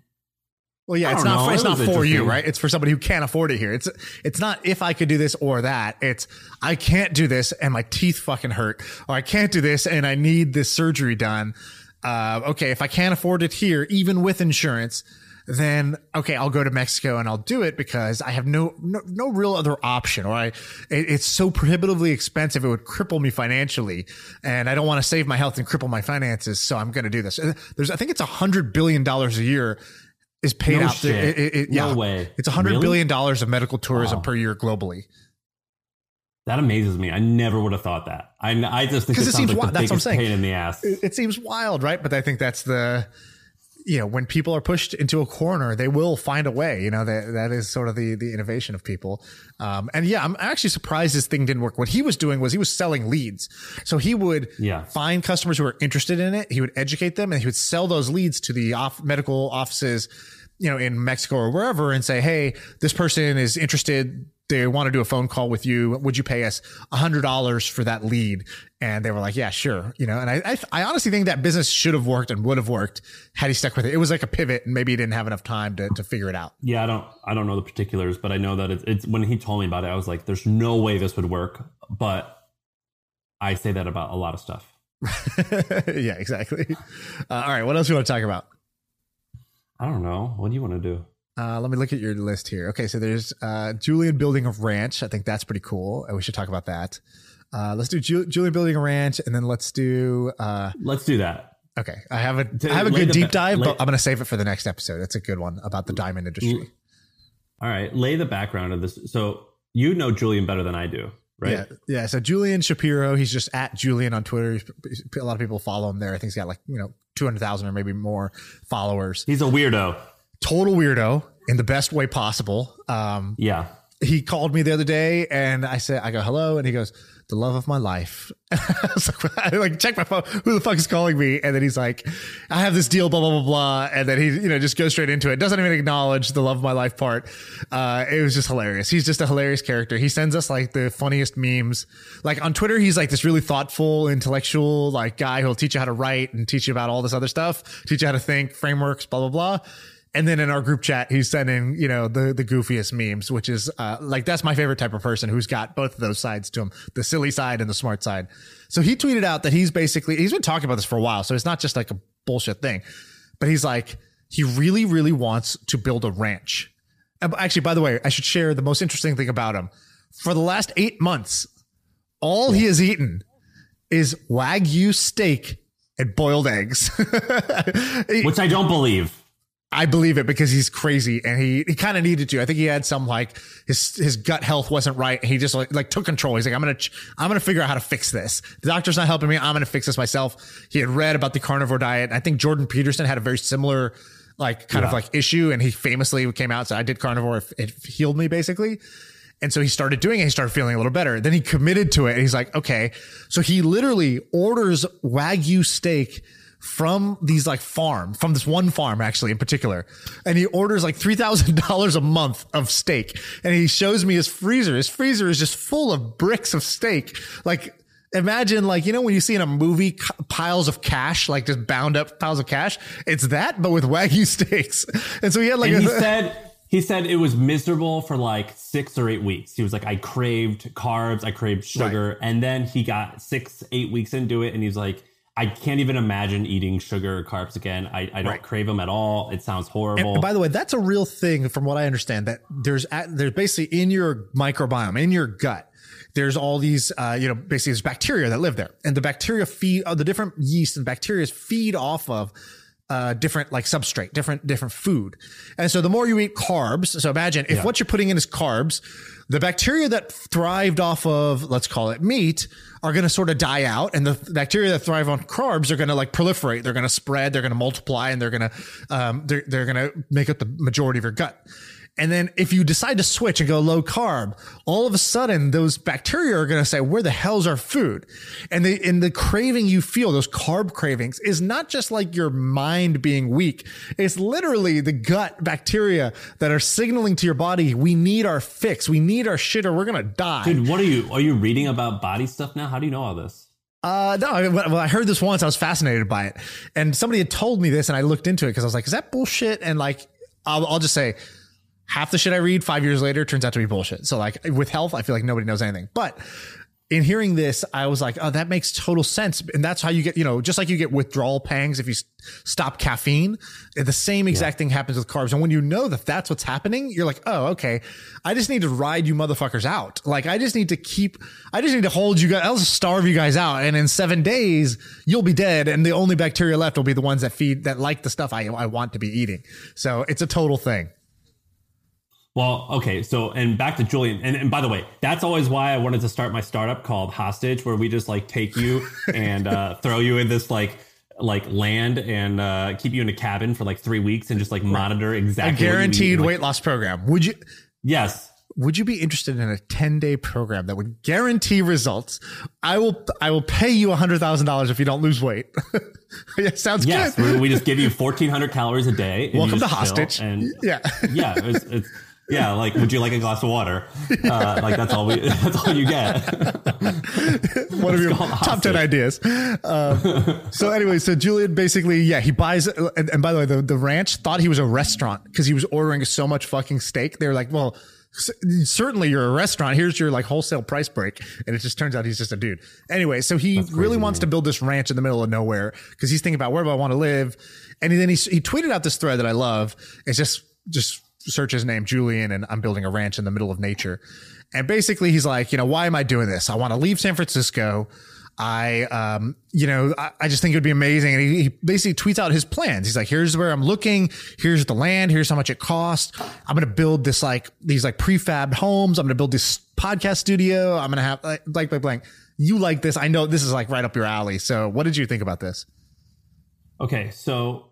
well, yeah, it's not for you, right? It's for somebody who can't afford it here. It's not if I could do this or that. It's I can't do this and my teeth fucking hurt, or I can't do this and I need this surgery done. Okay, if I can't afford it here, even with insurance, then okay, I'll go to Mexico and I'll do it because I have no real other option, or it's so prohibitively expensive it would cripple me financially, and I don't want to save my health and cripple my finances, so I'm going to do this. I think it's $100 billion a year is paid out. No way. It's $100 billion of medical tourism per year globally. That amazes me. I never would have thought that. I just think it sounds like the biggest pain in the ass. It seems wild, right? But I think that's when people are pushed into a corner, they will find a way. That is sort of the innovation of people. And yeah, I'm actually surprised this thing didn't work. What he was doing was he was selling leads. So he would find customers who were interested in it. He would educate them and he would sell those leads to the medical offices, in Mexico or wherever, and say, hey, this person is interested. They want to do a phone call with you. Would you pay us $100 for that lead? And they were like, yeah, sure. And I honestly think that business should have worked and would have worked had he stuck with it. It was like a pivot and maybe he didn't have enough time to figure it out. Yeah. I don't know the particulars, but I know that it's when he told me about it, I was like, there's no way this would work. But I say that about a lot of stuff. Yeah, exactly. All right. What else do you want to talk about? I don't know. What do you want to do? Let me look at your list here. Okay, so there's Julian building a ranch. I think that's pretty cool. We should talk about that. Let's do Julian building a ranch, and then let's do that. Okay, I have a good deep dive, but I'm going to save it for the next episode. It's a good one about the diamond industry. All right, lay the background of this. So you know Julian better than I do, right? Yeah. So Julian Shapiro, he's just at Julian on Twitter. A lot of people follow him there. I think he's got 200,000 or maybe more followers. He's a weirdo. Total weirdo in the best way possible. Yeah. He called me the other day and I go, hello. And he goes, the love of my life. I check my phone. Who the fuck is calling me? And then he's like, I have this deal, blah, blah, blah, blah. And then he, just goes straight into it. Doesn't even acknowledge the love of my life part. It was just hilarious. He's just a hilarious character. He sends us the funniest memes. On Twitter, he's this really thoughtful, intellectual, guy who'll teach you how to write and teach you about all this other stuff, teach you how to think, frameworks, blah, blah, blah. And then in our group chat, he's sending, the goofiest memes, which is that's my favorite type of person who's got both of those sides to him, the silly side and the smart side. So he tweeted out that he's been talking about this for a while. So it's not just a bullshit thing, but he's he really, really wants to build a ranch. And actually, by the way, I should share the most interesting thing about him. For the last 8 months, all he has eaten is Wagyu steak and boiled eggs. Which I don't believe. I believe it because he's crazy and he kind of needed to. I think he had some his gut health wasn't right. And he just took control. He's like, I'm going to figure out how to fix this. The doctor's not helping me. I'm going to fix this myself. He had read about the carnivore diet. I think Jordan Peterson had a very similar issue. And he famously came out and said, I did carnivore. It healed me basically. And so he started doing it. He started feeling a little better. Then he committed to it. And he's like, okay. So he literally orders Wagyu steak from these from this one farm actually in particular. And he orders $3,000 a month of steak. And he shows me his freezer. His freezer is just full of bricks of steak. Imagine when you see in a movie piles of cash, just bound up piles of cash. It's that, but with Wagyu steaks. And so he had he said it was miserable for 6 or 8 weeks. He was like, I craved carbs. I craved sugar. Right. And then he got 6-8 weeks into it. And he's like, I can't even imagine eating sugar or carbs again. I don't crave them at all. It sounds horrible. And by the way, that's a real thing from what I understand, that there's basically in your microbiome, in your gut, there's all these, basically there's bacteria that live there, and the bacteria feed the different yeast and bacteria feed off of different like substrate, different food. And so the more you eat carbs, so imagine if what you're putting in is carbs, the bacteria that thrived off of, let's call it meat, are going to sort of die out. And the bacteria that thrive on carbs are going to like proliferate. They're going to spread, they're going to multiply, and they're going to make up the majority of your gut. And then if you decide to switch and go low carb, all of a sudden those bacteria are going to say, where the hell's our food? And the craving you feel, those carb cravings, is not just like your mind being weak. It's literally the gut bacteria that are signaling to your body, we need our fix. We need our shit or we're going to die. Dude, are you reading about body stuff now? How do you know all this? No, I heard this once. I was fascinated by it. And somebody had told me this and I looked into it because I was like, is that bullshit? And like, I'll just say, half the shit I read 5 years later turns out to be bullshit. So like with health, I feel like nobody knows anything. But in hearing this, I was like, oh, that makes total sense. And that's how you get, just like you get withdrawal pangs if you stop caffeine, the same exact thing happens with carbs. And when you know that that's what's happening, you're like, oh, okay, I just need to ride you motherfuckers out. Like, I just need to hold you guys, I'll just starve you guys out. And in 7 days, you'll be dead. And the only bacteria left will be the ones that like the stuff I want to be eating. So it's a total thing. Well, okay. So, and back to Julian. And by the way, that's always why I wanted to start my startup called Hostage, where we just like take you and throw you in this like land and keep you in a cabin for like 3 weeks and just like monitor exactly a guaranteed weight loss program. Would you? Yes. Would you be interested in a 10-day program that would guarantee results? I will pay you $100,000 if you don't lose weight. Yeah, sounds good. Yes, we just give you 1,400 calories a day. Welcome to Hostage. And yeah, it's yeah, like, would you like a glass of water? Like that's all you get. One of your top 10 ideas. So anyway, so Julian basically, he buys, and by the way, the ranch thought he was a restaurant because he was ordering so much fucking steak. They were like, well, certainly you're a restaurant. Here's your like wholesale price break. And it just turns out he's just a dude. Anyway, so he really wants to build this ranch in the middle of nowhere because he's thinking about where do I want to live. And then he tweeted out this thread that I love. It's just search his name, Julian, and I'm building a ranch in the middle of nature. And basically he's like, why am I doing this? I want to leave San Francisco. I just think it would be amazing. And he basically tweets out his plans. He's like, here's where I'm looking. Here's the land. Here's how much it costs. I'm going to build these prefab homes. I'm going to build this podcast studio. I'm going to have blank. You like this. I know this is like right up your alley. So what did you think about this? Okay. So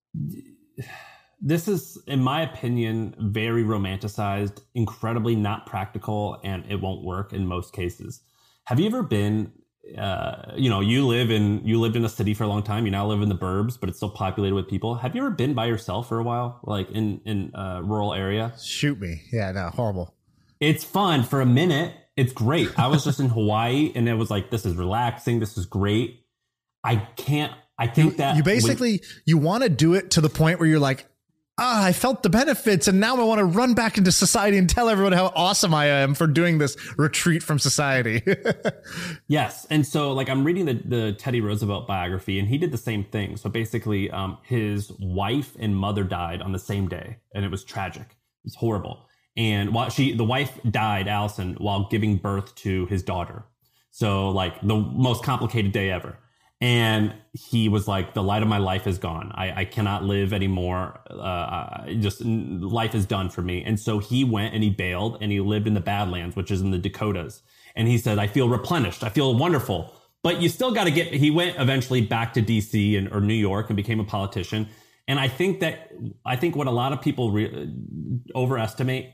this is, in my opinion, very romanticized, incredibly not practical, and it won't work in most cases. Have you ever been, you lived in a city for a long time. You now live in the burbs, but it's still populated with people. Have you ever been by yourself for a while, like in a rural area? Shoot me. Yeah, no, horrible. It's fun for a minute. It's great. I was just in Hawaii and it was like, this is relaxing. This is great. I think that you basically, you want to do it to the point where you're like, I felt the benefits and now I want to run back into society and tell everyone how awesome I am for doing this retreat from society. Yes. And so like I'm reading the Teddy Roosevelt biography and he did the same thing. So basically his wife and mother died on the same day and it was tragic. It was horrible. And the wife died, Allison, while giving birth to his daughter. So like the most complicated day ever. And he was like, the light of my life is gone. I cannot live anymore. Just life is done for me. And so he went and he bailed and he lived in the Badlands, which is in the Dakotas. And he said, I feel replenished. I feel wonderful. But you still got to he went eventually back to DC or New York and became a politician. And I think what a lot of people underestimate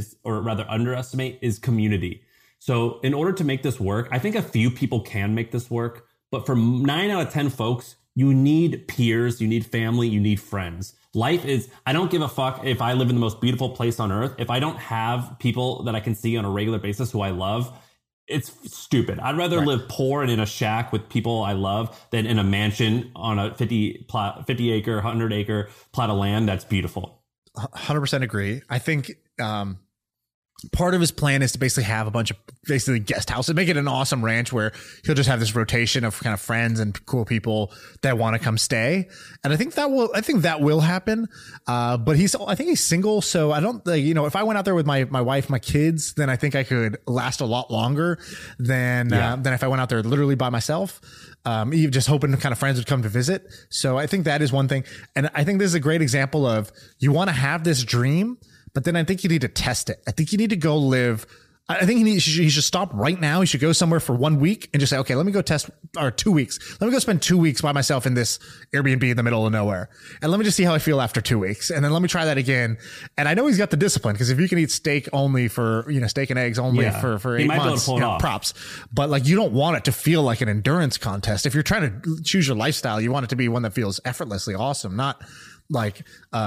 is community. So in order to make this work, I think a few people can make this work. But for 9 out of 10 folks, you need peers, you need family, you need friends. Life is, I don't give a fuck if I live in the most beautiful place on earth. If I don't have people that I can see on a regular basis who I love, it's stupid. I'd rather live poor and in a shack with people I love than in a mansion on a 50 acre, 100 acre plot of land that's beautiful. 100% agree. I think part of his plan is to basically have a bunch of basically guest houses, make it an awesome ranch where he'll just have this rotation of kind of friends and cool people that want to come stay. And I think that will happen. But I think he's single. So I don't, if I went out there with my wife, my kids, then I think I could last a lot longer than if I went out there literally by myself. Even just hoping kind of friends would come to visit. So I think that is one thing. And I think this is a great example of you want to have this dream, but then I think you need to test it. I think you need to go live. I think he should stop right now. He should go somewhere for 1 week and just say, okay, let me go test, or 2 weeks. Let me go spend 2 weeks by myself in this Airbnb in the middle of nowhere. And let me just see how I feel after 2 weeks. And then let me try that again. And I know he's got the discipline, because if you can eat steak only for, steak and eggs only for 8 months, props. But like, you don't want it to feel like an endurance contest. If you're trying to choose your lifestyle, you want it to be one that feels effortlessly awesome, not like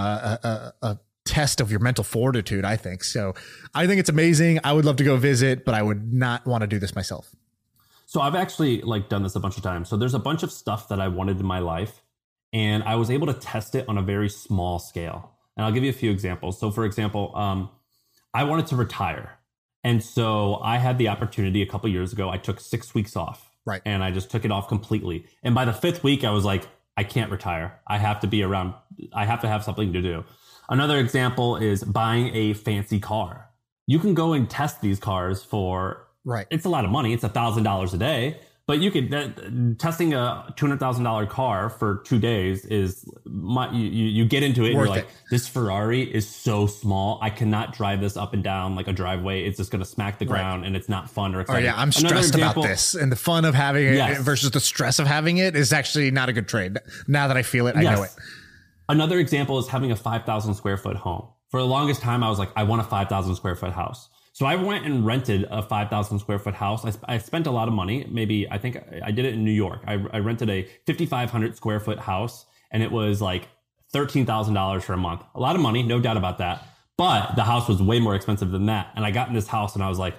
a test of your mental fortitude, I think. So I think it's amazing. I would love to go visit, but I would not want to do this myself. So I've actually done this a bunch of times. So there's a bunch of stuff that I wanted in my life, and I was able to test it on a very small scale. And I'll give you a few examples. So for example, I wanted to retire. And so I had the opportunity a couple of years ago. I took 6 weeks off. Right. And I just took it off completely. And by the 5th week, I was like, I can't retire. I have to be around. I have to have something to do. Another example is buying a fancy car. You can go and test these cars for, it's a lot of money. It's $1,000 a day, but you could, testing a $200,000 car for 2 days is, you get into it and you're like, this Ferrari is so small. I cannot drive this up and down like a driveway. It's just going to smack the ground and it's not fun or exciting. Oh yeah, I'm stressed about this. And the fun of having it versus the stress of having it is actually not a good trade. Now that I feel it, I know it. Another example is having a 5,000 square foot home. For the longest time, I was like, I want a 5,000 square foot house. So I went and rented a 5,000 square foot house. I spent a lot of money. I think I did it in New York. I rented a 5,500 square foot house, and it was like $13,000 for a month. A lot of money, no doubt about that. But the house was way more expensive than that. And I got in this house and I was like,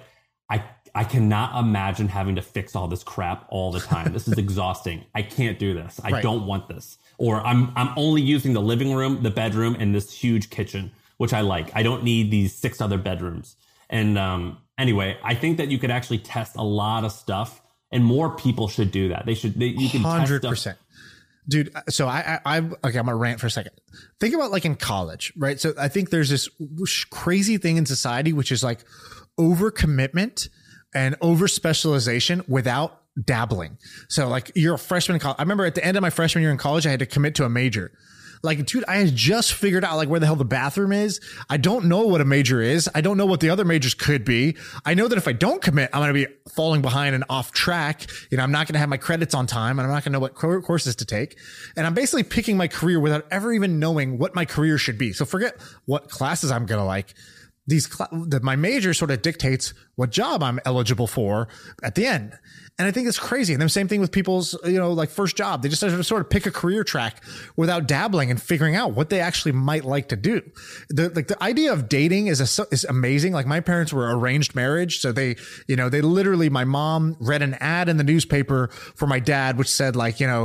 I cannot imagine having to fix all this crap all the time. This is exhausting. I can't do this. I don't want this. Or I'm only using the living room, the bedroom, and this huge kitchen, which I like. I don't need these 6 other bedrooms. And anyway, I think that you could actually test a lot of stuff, and more people should do that. You can 100%. Test stuff. Dude, so okay, I'm gonna rant for a second. Think about like in college, right? So I think there's this crazy thing in society, which is like overcommitment and over specialization without dabbling. So like you're a freshman in college. I remember at the end of my freshman year in college, I had to commit to a major. Like, dude, I had just figured out like where the hell the bathroom is. I don't know what a major is. I don't know what the other majors could be. I know that if I don't commit, I'm going to be falling behind and off track. I'm not going to have my credits on time, and I'm not going to know what courses to take. And I'm basically picking my career without ever even knowing what my career should be. So forget what classes I'm going to like. My major sort of dictates what job I'm eligible for at the end. And I think it's crazy. And the same thing with people's, like first job. They just sort of pick a career track without dabbling and figuring out what they actually might like to do. The idea of dating is amazing. Like my parents were arranged marriage. So they literally, my mom read an ad in the newspaper for my dad, which said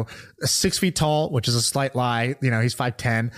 6 feet tall, which is a slight lie. He's 5'10",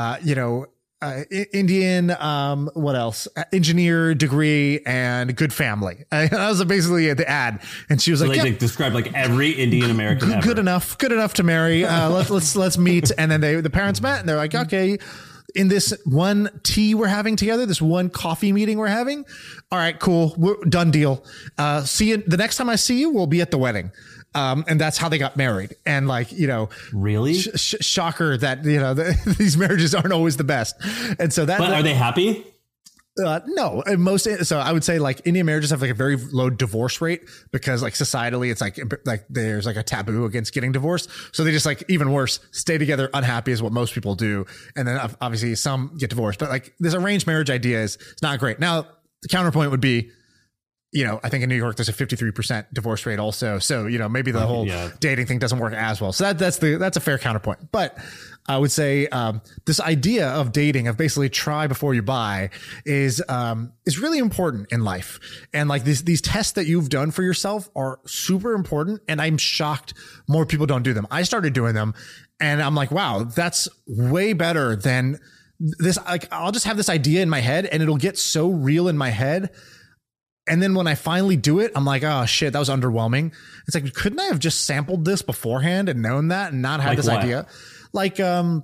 Indian, what else? Engineer degree and good family. That was basically the ad. And she was so like, they described like every Indian American ever. Good enough to marry. Let's meet. And then the parents met and they're like, okay, in this one tea we're having together, this one coffee meeting we're having. All right, cool. Done deal. See you. The next time I see you, we'll be at the wedding. And that's how they got married. And really shocker that, these marriages aren't always the best. And so but are they happy? No, so I would say like Indian marriages have like a very low divorce rate because like societally it's like there's like a taboo against getting divorced. So they just like even worse, stay together unhappy is what most people do. And then obviously some get divorced, but like this arranged marriage idea is not great. Now the counterpoint would be, I think in New York, there's a 53% divorce rate also. So, maybe the whole dating thing doesn't work as well. So that's a fair counterpoint. But I would say, this idea of dating, of basically try before you buy is really important in life. And like these tests that you've done for yourself are super important. And I'm shocked more people don't do them. I started doing them and I'm like, wow, that's way better than this, like, I'll just have this idea in my head and it'll get so real in my head. And then when I finally do it, I'm like, oh shit, that was underwhelming. It's like, couldn't I have just sampled this beforehand and known that and not had this idea? Like,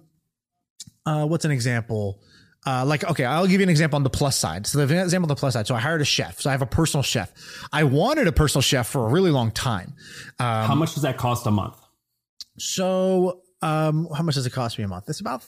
what's an example? Okay, I'll give you an example on the plus side. So the example on the plus side. So I hired a chef. So I have a personal chef. I wanted a personal chef for a really long time. How much does that cost a month? So, how much does it cost me a month? It's about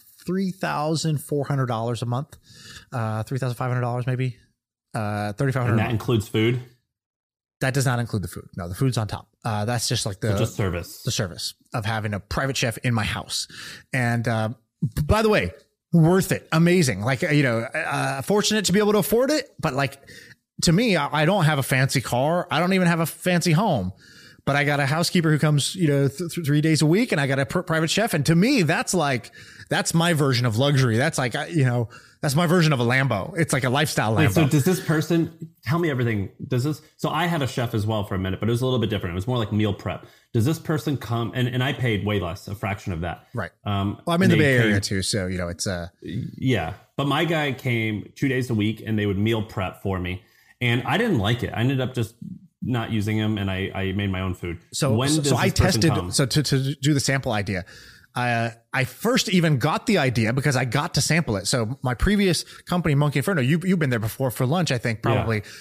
$3,400 a month. $3,500 maybe. $3,500. And that includes food? That does not include the food. No, the food's on top. That's just like just service. The service of having a private chef in my house. And by the way, worth it. Amazing. Like, fortunate to be able to afford it. But like, to me, I don't have a fancy car. I don't even have a fancy home. But I got a housekeeper who comes, 3 days a week, and I got a private chef. And to me, that's my version of luxury. That's like, that's my version of a Lambo. It's like a lifestyle Lambo. Wait, so does this person tell me everything? So I had a chef as well for a minute, but it was a little bit different. It was more like meal prep. Does this person come and I paid way less, a fraction of that. Right. Well, I'm in the Bay Area too. So, it's yeah, but my guy came 2 days a week and they would meal prep for me. And I didn't like it. I ended up just not using him, and I made my own food. So I tested. So to do the sample idea, I first even got the idea because I got to sample it. So my previous company, Monkey Inferno, you've been there before for lunch, I think, probably. Yeah.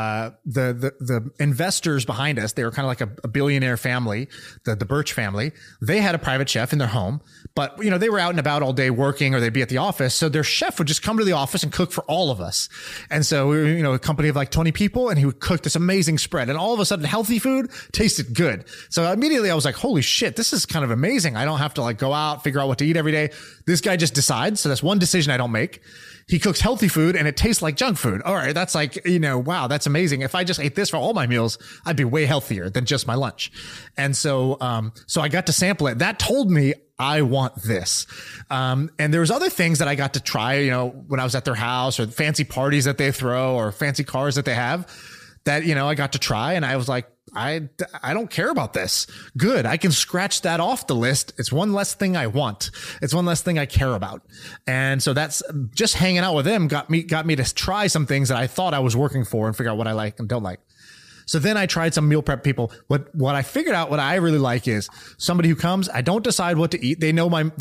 The investors behind us, they were kind of like a billionaire family, the Birch family. They had a private chef in their home, but they were out and about all day working, or they'd be at the office. So their chef would just come to the office and cook for all of us. And so we were, a company of like 20 people, and he would cook this amazing spread, and all of a sudden healthy food tasted good. So immediately I was like, holy shit, this is kind of amazing. I don't have to like go out, figure out what to eat every day. This guy just decides. So that's one decision I don't make. He cooks healthy food and it tastes like junk food. All right. That's like, wow, that's amazing. If I just ate this for all my meals, I'd be way healthier than just my lunch. And so I got to sample it. That told me I want this. And there was other things that I got to try, when I was at their house, or fancy parties that they throw, or fancy cars that they have, that, I got to try. And I was like, I don't care about this. Good. I can scratch that off the list. It's one less thing I want. It's one less thing I care about. And so that's just hanging out with them got me to try some things that I thought I was working for and figure out what I like and don't like. So then I tried some meal prep people. What I figured out, what I really like is somebody who comes, I don't decide what to eat. They know my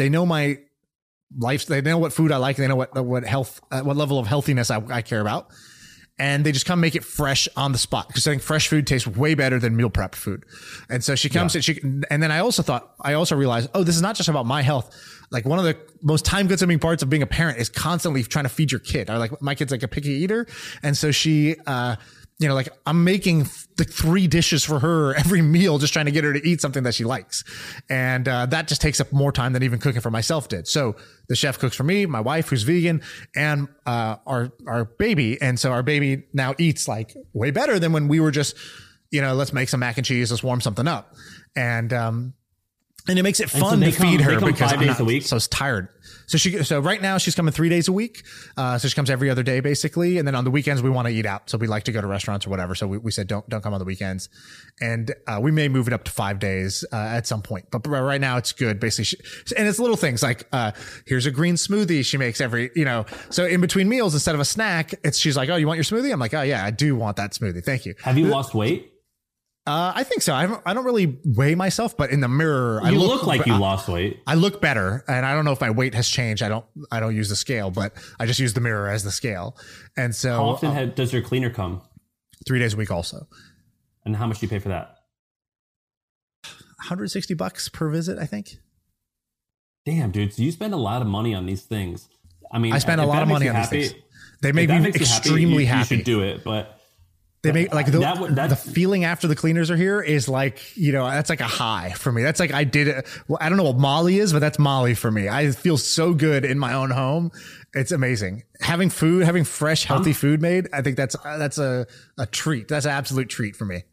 life. They know what food I like. They know what level of healthiness I care about. And they just come make it fresh on the spot, because I think fresh food tastes way better than meal prep food. And so she comes and then I also realized, this is not just about my health. Like, one of the most time consuming parts of being a parent is constantly trying to feed your kid. Like, my kid's like a picky eater. And so she, like, I'm making the 3 dishes for her every meal, just trying to get her to eat something that she likes. And that just takes up more time than even cooking for myself did. So the chef cooks for me, my wife, who's vegan, and our baby. And so our baby now eats like way better than when we were just, let's make some mac and cheese, let's warm something up. And it makes it fun to feed her because I'm not so tired. So right now she's coming 3 days a week. So she comes every other day basically. And then on the weekends we want to eat out. So we like to go to restaurants or whatever. So we said, don't come on the weekends. And, we may move it up to 5 days, at some point, but right now it's good. Basically. And it's little things like, here's a green smoothie she makes every, so in between meals, instead of a snack, she's like, oh, you want your smoothie? I'm like, oh yeah, I do want that smoothie. Thank you. Have you lost weight? I think so. I don't really weigh myself, but in the mirror, you look like you lost weight. I look better, and I don't know if my weight has changed. I don't use the scale, but I just use the mirror as the scale. And so, how often does your cleaner come? 3 days a week, also. And how much do you pay for that? $160 per visit, I think. Damn, dude! So you spend a lot of money on these things. I mean, I spend a lot of money on these things. They make me extremely happy. You should do it, but. They make like the feeling after the cleaners are here is like, that's like a high for me. That's like, I did it. Well, I don't know what Molly is, but that's Molly for me. I feel so good in my own home. It's amazing. Having fresh, healthy food made. I think that's a treat. That's an absolute treat for me.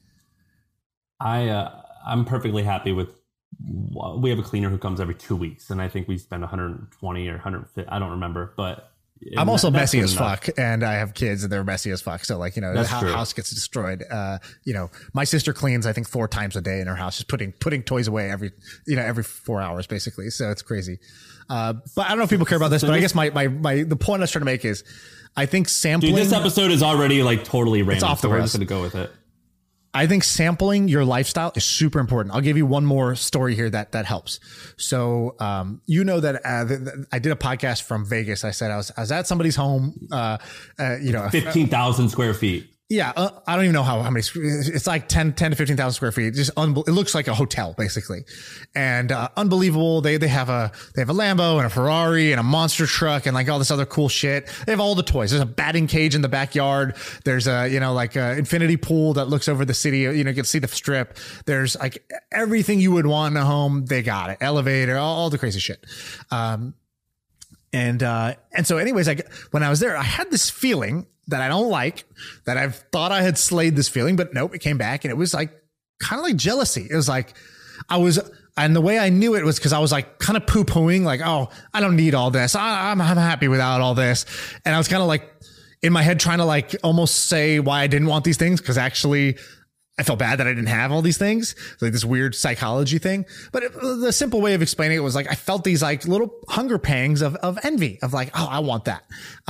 I'm perfectly happy with, we have a cleaner who comes every 2 weeks, and I think we spend 120 or 150. I don't remember, but I'm also that's messy good as enough. fuck, and I have kids and they're messy as fuck. So like, you know, the That's true. house gets destroyed. You know, my sister cleans, I think 4 times a day in her house, just putting toys away every 4 hours basically. So it's crazy. But I don't know if people care about this, but I guess the point I was trying to make is I think sampling. Dude, this episode is already like totally random. off the so we're rails. just going to go with it. I think sampling your lifestyle is super important. I'll give you one more story here that helps. So, you know that I did a podcast from Vegas. I said I was at somebody's home. 15,000 square feet. Yeah, I don't even know how many. It's like 10 to 15,000 square feet. Just it looks like a hotel basically, and unbelievable. They have a Lambo and a Ferrari and a monster truck and like all this other cool shit. They have all the toys. There's a batting cage in the backyard. There's a infinity pool that looks over the city. You know, you can see the strip. There's like everything you would want in a home. They got it. Elevator, all the crazy shit. And so anyways, when I was there, I had this feeling that I don't like, that I've thought I had slayed this feeling, but nope, it came back and it was like kind of like jealousy. It was like and the way I knew it was because I was like kind of poo-pooing, like, oh, I don't need all this. I'm happy without all this. And I was kind of like in my head trying to like almost say why I didn't want these things, because actually I felt bad that I didn't have all these things. It's like this weird psychology thing. But the simple way of explaining it was like I felt these like little hunger pangs of envy, of like, oh, I want that.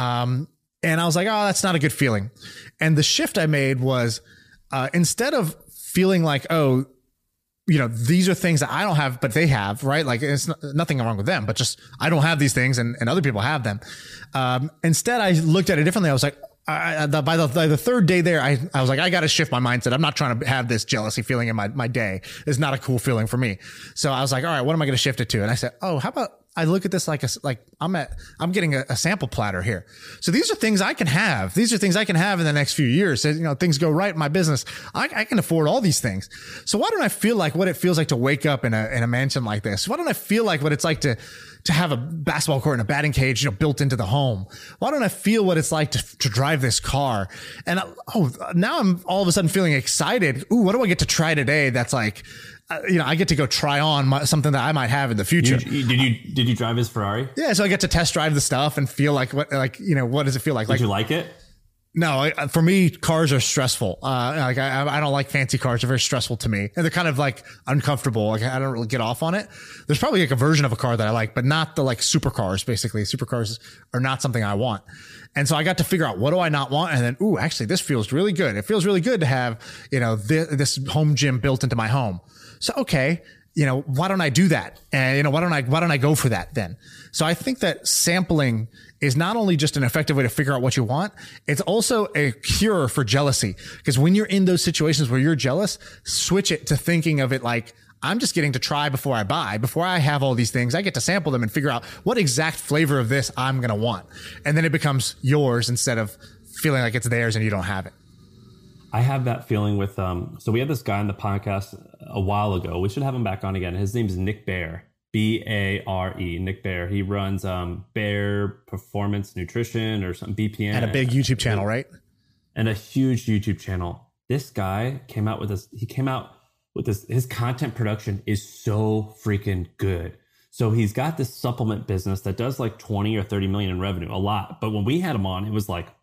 And I was like, oh, that's not a good feeling. And the shift I made was instead of feeling like, oh, you know, these are things that I don't have, but they have, right? Like it's nothing wrong with them, but just I don't have these things and other people have them. Instead, I looked at it differently. I was like, by the third day there, I was like, I got to shift my mindset. I'm not trying to have this jealousy feeling in my day. It's not a cool feeling for me. So I was like, all right, what am I going to shift it to? And I said, oh, how about I look at this like I'm getting a sample platter here. So these are things I can have. These are things I can have in the next few years. So, you know, things go right in my business. I can afford all these things. So why don't I feel like what it feels like to wake up in a mansion like this? Why don't I feel like what it's like to have a basketball court and a batting cage, you know, built into the home? Why don't I feel what it's like to drive this car? And now I'm all of a sudden feeling excited. Ooh, what do I get to try today? That's like, you know, I get to go try on something that I might have in the future. Did you drive his Ferrari? Yeah, so I get to test drive the stuff and feel like what does it feel like? Did you like it? No, for me, cars are stressful. Like I don't like fancy cars. They're very stressful to me, and they're kind of like uncomfortable. Like I don't really get off on it. There's probably like a version of a car that I like, but not the like supercars. Basically, supercars are not something I want. And so I got to figure out what do I not want, and then actually this feels really good. It feels really good to have, you know, this home gym built into my home. So, okay, you know, why don't I do that? And, you know, why don't I go for that then? So I think that sampling is not only just an effective way to figure out what you want, it's also a cure for jealousy. Because when you're in those situations where you're jealous, switch it to thinking of it like, I'm just getting to try before I buy. Before I have all these things, I get to sample them and figure out what exact flavor of this I'm going to want. And then it becomes yours instead of feeling like it's theirs and you don't have it. I have that feeling with, so we had this guy on the podcast a while ago. We should have him back on again. His name is Nick Bare, Bare, Nick Bare. He runs Bare Performance Nutrition or something, BPN. And a big YouTube channel, right? And a huge YouTube channel. This guy came out with this. His content production is so freaking good. So he's got this supplement business that does like 20 or 30 million in revenue, a lot. But when we had him on, it was like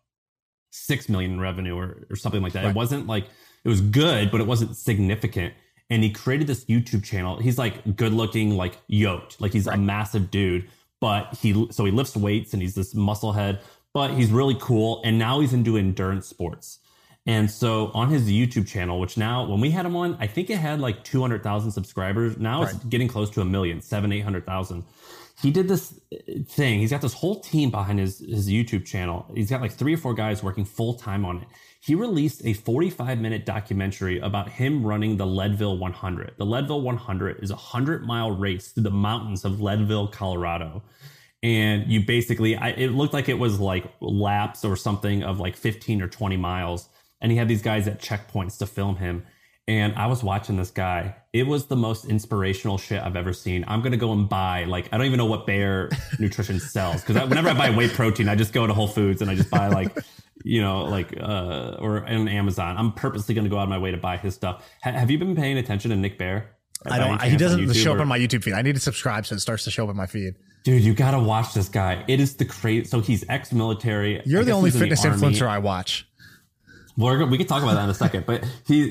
6 million in revenue or something like that. Right. It wasn't like, it was good, but it wasn't significant. And he created this YouTube channel. He's like good looking, like yoked, like he's a massive dude, but he lifts weights and he's this muscle head, but he's really cool. And now he's into endurance sports. And so on his YouTube channel, which now when we had him on, I think it had like 200,000 subscribers. Now it's getting close to 1 million, 800,000. He did this thing. He's got this whole team behind his YouTube channel. He's got like 3 or 4 guys working full time on it. He released a 45-minute documentary about him running the Leadville 100. The Leadville 100 is a 100-mile race through the mountains of Leadville, Colorado. And you basically, it looked like it was like laps or something of like 15 or 20 miles. And he had these guys at checkpoints to film him. And I was watching this guy. It was the most inspirational shit I've ever seen. I'm going to go and buy, like, I don't even know what Bare Nutrition sells. Because whenever I buy whey protein, I just go to Whole Foods and I just buy like, you know, like, or on Amazon. I'm purposely going to go out of my way to buy his stuff. Have you been paying attention to Nick Bare? I don't. He doesn't show up on my YouTube feed. I need to subscribe so it starts to show up in my feed. Dude, you gotta watch this guy. It is the crazy. So he's ex-military. You're the only fitness influencer I watch. Well, we can talk about that in a second. But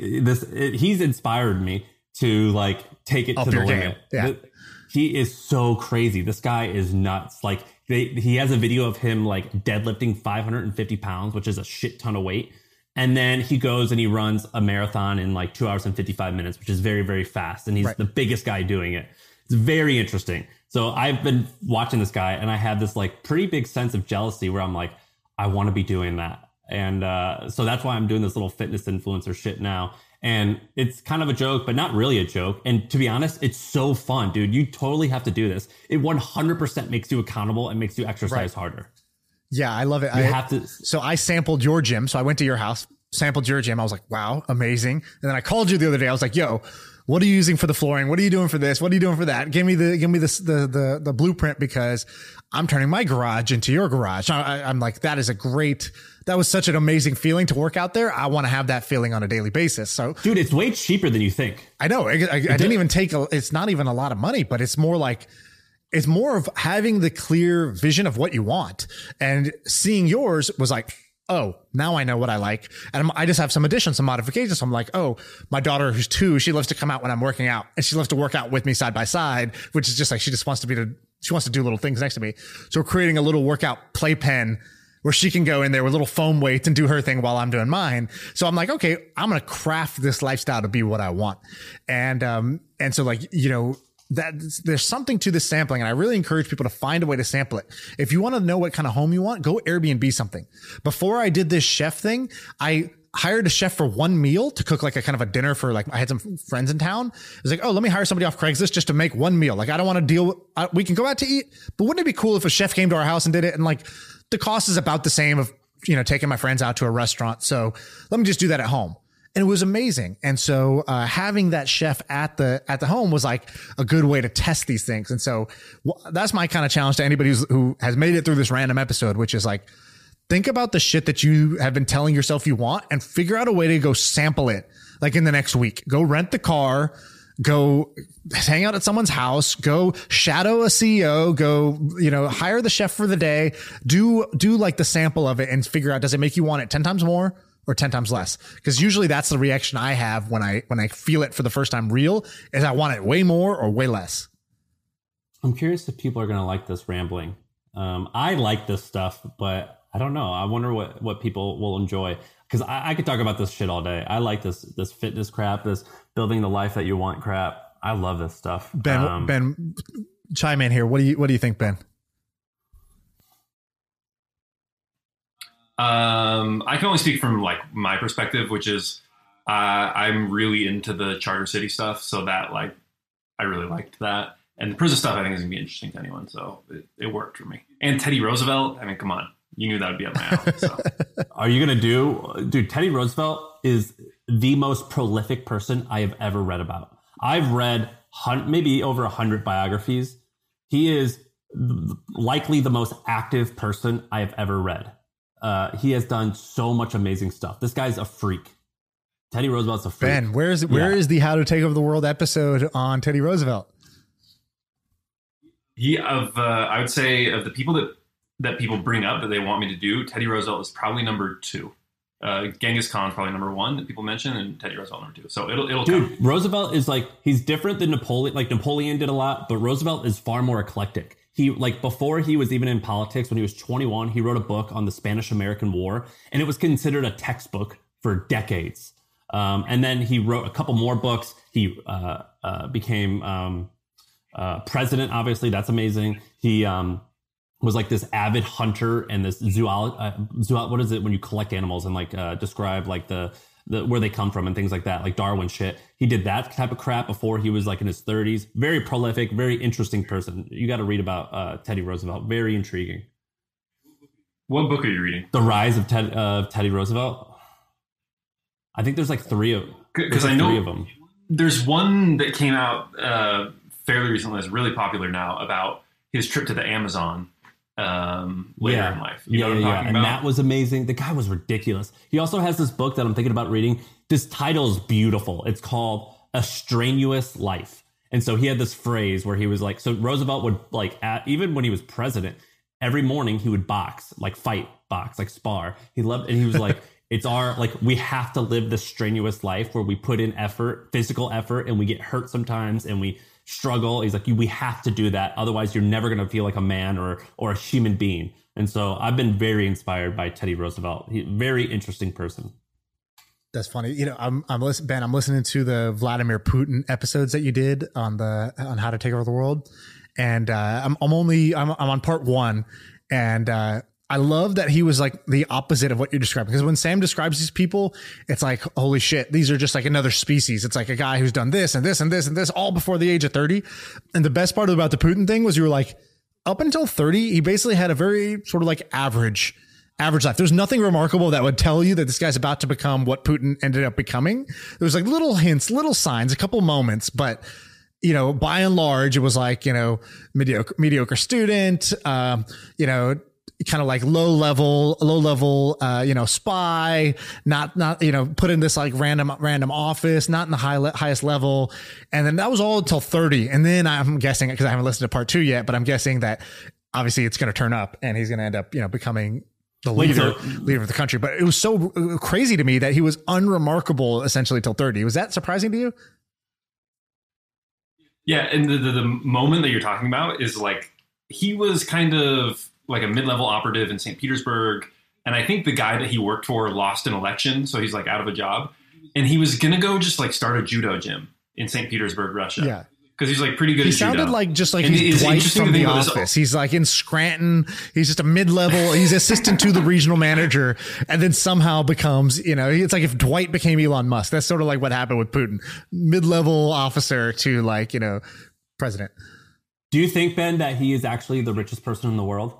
he's inspired me to like take it to the limit. Yeah. He is so crazy. This guy is nuts. Like he has a video of him like deadlifting 550 pounds, which is a shit ton of weight. And then he goes and he runs a marathon in like 2 hours and 55 minutes, which is very, very fast. And he's the biggest guy doing it. It's very interesting. So I've been watching this guy and I have this like pretty big sense of jealousy where I'm like, I want to be doing that. And so that's why I'm doing this little fitness influencer shit now. And it's kind of a joke, but not really a joke. And to be honest, it's so fun, dude. You totally have to do this. It 100% makes you accountable and makes you exercise harder. Yeah, I love it. You have to. So I sampled your gym. So I went to your house, sampled your gym. I was like, wow, amazing. And then I called you the other day. I was like, yo, what are you using for the flooring? What are you doing for this? What are you doing for that? Give me the blueprint because I'm turning my garage into your garage. I'm like, that was such an amazing feeling to work out there. I want to have that feeling on a daily basis. So dude, it's way cheaper than you think. I know. I didn't even it's not even a lot of money, but it's more of having the clear vision of what you want, and seeing yours was like, oh, now I know what I like. And I just have some additions, some modifications. So I'm like, oh, my daughter who's 2, she loves to come out when I'm working out and she loves to work out with me side by side, which is just like, she wants to do little things next to me. So we're creating a little workout playpen where she can go in there with little foam weights and do her thing while I'm doing mine. So I'm like, okay, I'm going to craft this lifestyle to be what I want. And so like, you know, that there's something to this sampling, and I really encourage people to find a way to sample it. If you want to know what kind of home you want, go Airbnb something. Before I did this chef thing, I hired a chef for one meal to cook like a kind of a dinner for like, I had some friends in town. I was like, oh, let me hire somebody off Craigslist just to make one meal. Like, I don't want to deal with, we can go out to eat, but wouldn't it be cool if a chef came to our house and did it? And like the cost is about the same of, you know, taking my friends out to a restaurant. So let me just do that at home. And it was amazing. And so having that chef at the home was like a good way to test these things. And so that's my kind of challenge to anybody who has made it through this random episode, which is like, think about the shit that you have been telling yourself you want and figure out a way to go sample it like in the next week. Go rent the car, go hang out at someone's house, go shadow a CEO, go, you know, hire the chef for the day, do like the sample of it and figure out, does it make you want it 10 times more or 10 times less? Because usually that's the reaction I have when I feel it for the first time real, is I want it way more or way less. I'm curious if people are going to like this rambling. I like this stuff, but I don't know. I wonder what people will enjoy, because I could talk about this shit all day. I like this fitness crap, this building the life that you want crap. I love this stuff. Ben, chime in here. What do you think, Ben? I can only speak from like my perspective, which is I'm really into the Charter City stuff, so that like I really liked that, and the prison stuff I think is gonna be interesting to anyone, so it worked for me. And Teddy Roosevelt, I mean, come on, you knew that would be up my alley. So. Are you gonna dude? Teddy Roosevelt is the most prolific person I have ever read about. I've read maybe over 100 biographies. He is likely the most active person I have ever read. He has done so much amazing stuff. This guy's a freak. Teddy Roosevelt's a freak. Ben, where is the How to Take Over the World episode on Teddy Roosevelt? I would say of the people that people bring up that they want me to do, Teddy Roosevelt is probably number 2. Genghis Khan is probably number 1 that people mention, and Teddy Roosevelt number 2. So it'll dude, come. Roosevelt is like, he's different than Napoleon. Like Napoleon did a lot, but Roosevelt is far more eclectic. He, like, before he was even in politics, when he was 21, he wrote a book on the Spanish-American War, and it was considered a textbook for decades. And then he wrote a couple more books. He became president, obviously. That's amazing. He was like this avid hunter and this what is it when you collect animals and like describe like the where they come from and things like that, like Darwin shit. He did that type of crap before he was like in his 30s. Very prolific, very interesting person. You got to read about Teddy Roosevelt. Very intriguing. What book are you reading? The Rise of Teddy Roosevelt. I think there's like 3 of because I know 3 of them. There's one that came out fairly recently that's really popular now about his trip to the Amazon later in life. You know what I'm talking about? And that was amazing. The guy was ridiculous. He also has this book that I'm thinking about reading. This title is beautiful. It's called A Strenuous Life. And so he had this phrase where he was like, so Roosevelt would like, even when he was president, every morning he would box, like fight, box, like spar. He loved, and he was like, it's our, like, we have to live this strenuous life where we put in effort, physical effort, and we get hurt sometimes and we struggle. He's like, we have to do that. Otherwise you're never going to feel like a man or a human being. And so I've been very inspired by Teddy Roosevelt. Very interesting person. That's funny. You know, I'm listening, Ben, I'm listening to the Vladimir Putin episodes that you did on how to take over the world. And, I'm on part 1, and, I love that he was like the opposite of what you're describing, because when Sam describes these people, it's like, holy shit, these are just like another species. It's like a guy who's done this and this and this and this all before the age of 30. And the best part about the Putin thing was you were like, up until 30, he basically had a very sort of like average life. There's nothing remarkable that would tell you that this guy's about to become what Putin ended up becoming. There was like little hints, little signs, a couple moments, but you know, by and large, it was like, you know, mediocre student, you know, kind of like low level, you know, spy, not, you know, put in this like random office, not in the highest level. And then that was all until 30. And then I'm guessing, because I haven't listened to part 2 yet, but I'm guessing that obviously it's going to turn up and he's going to end up, you know, becoming the leader of the country. But it was so crazy to me that he was unremarkable essentially till 30. Was that surprising to you? Yeah. And the moment that you're talking about is like, he was kind of like a mid-level operative in St. Petersburg. And I think the guy that he worked for lost an election. So he's like out of a job, and he was going to go just like start a judo gym in St. Petersburg, Russia. Yeah. Cause he's like pretty good at judo. He sounded like just like he's Dwight from The Office. He's like in Scranton. He's just a mid-level. He's assistant to the regional manager, and then somehow becomes, you know, it's like if Dwight became Elon Musk. That's sort of like what happened with Putin. Mid-level officer to like, you know, president. Do you think, Ben, that he is actually the richest person in the world?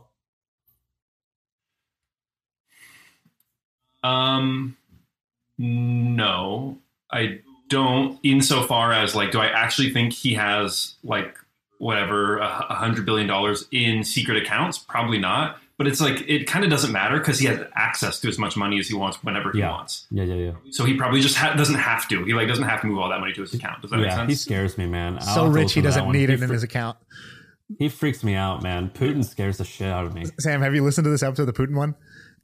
No, I don't, insofar as like, do I actually think he has like whatever, $100 billion in secret accounts? Probably not. But it's like, it kind of doesn't matter because he has access to as much money as he wants whenever he wants. Yeah. So he probably just doesn't have to. He like doesn't have to move all that money to his account. Does that make sense? He scares me, man. So rich, he doesn't need it in his account. He freaks me out, man. Putin scares the shit out of me. Sam, have you listened to this episode of the Putin one?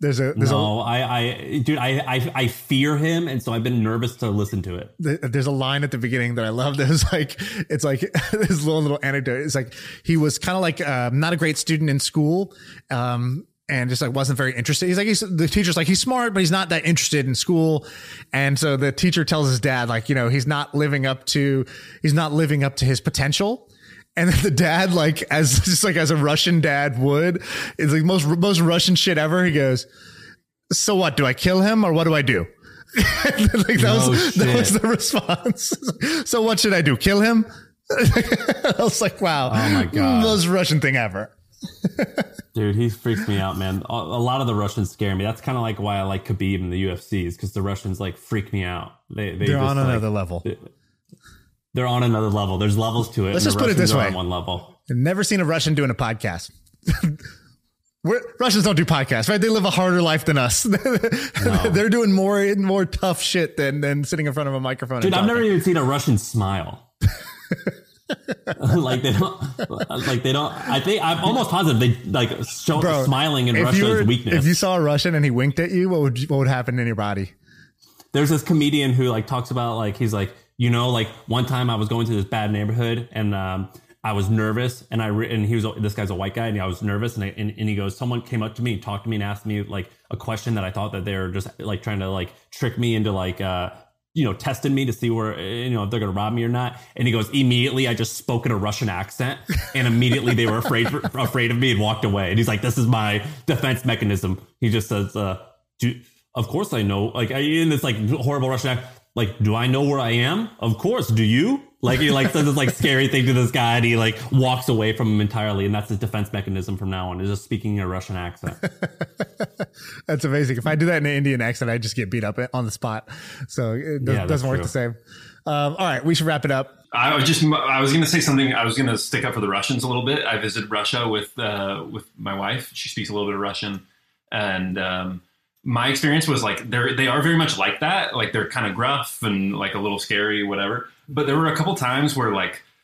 I fear him, and so I've been nervous to listen to it. There's a line at the beginning that I love. There's like, it's like this little anecdote. It's like he was kind of like not a great student in school, and just like wasn't very interested. The teacher's like, he's smart, but he's not that interested in school. And so the teacher tells his dad, like, you know, he's not living up to his potential. And then the dad, like, as a Russian dad would, it's like most Russian shit ever. He goes, so what? Do I kill him or what do I do? That was the response. So what should I do? Kill him? I was like, wow. Oh my God. Most Russian thing ever. Dude, he freaks me out, man. A lot of the Russians scare me. That's kind of like why I like Khabib in the UFC, is because the Russians like freak me out. They're on another level. They're on another level. There's levels to it. Let's just put it this way. On one level. I've never seen a Russian doing a podcast. Russians don't do podcasts, right? They live a harder life than us. They're doing more tough shit than sitting in front of a microphone. Dude, I've never even seen a Russian smile. Like they don't. I think I'm almost positive they like show smiling in Russia as weakness. If you saw a Russian and he winked at you, what would happen in your body? There's this comedian who like talks about like, he's like, you know, like one time I was going to this bad neighborhood and I was nervous and this guy's a white guy and I was nervous and he goes, someone came up to me and talked to me and asked me like a question that I thought that they were just like trying to like trick me into like, you know, testing me to see where, you know, if they're going to rob me or not. And he goes, immediately I just spoke in a Russian accent and immediately they were afraid of me and walked away. And he's like, this is my defense mechanism. He just says, of course I know, like in this like horrible Russian accent. Like, do I know where I am? Of course. Do you? Like, he like says this like scary thing to this guy and he like walks away from him entirely. And that's his defense mechanism from now on, is just speaking in a Russian accent. That's amazing. If I do that in an Indian accent, I just get beat up on the spot. So it doesn't work the same. All right. We should wrap it up. I was going to say something. I was going to stick up for the Russians a little bit. I visited Russia with my wife. She speaks a little bit of Russian, and, my experience was like they are very much like that. Like they're kind of gruff and like a little scary, whatever. But there were a couple times where like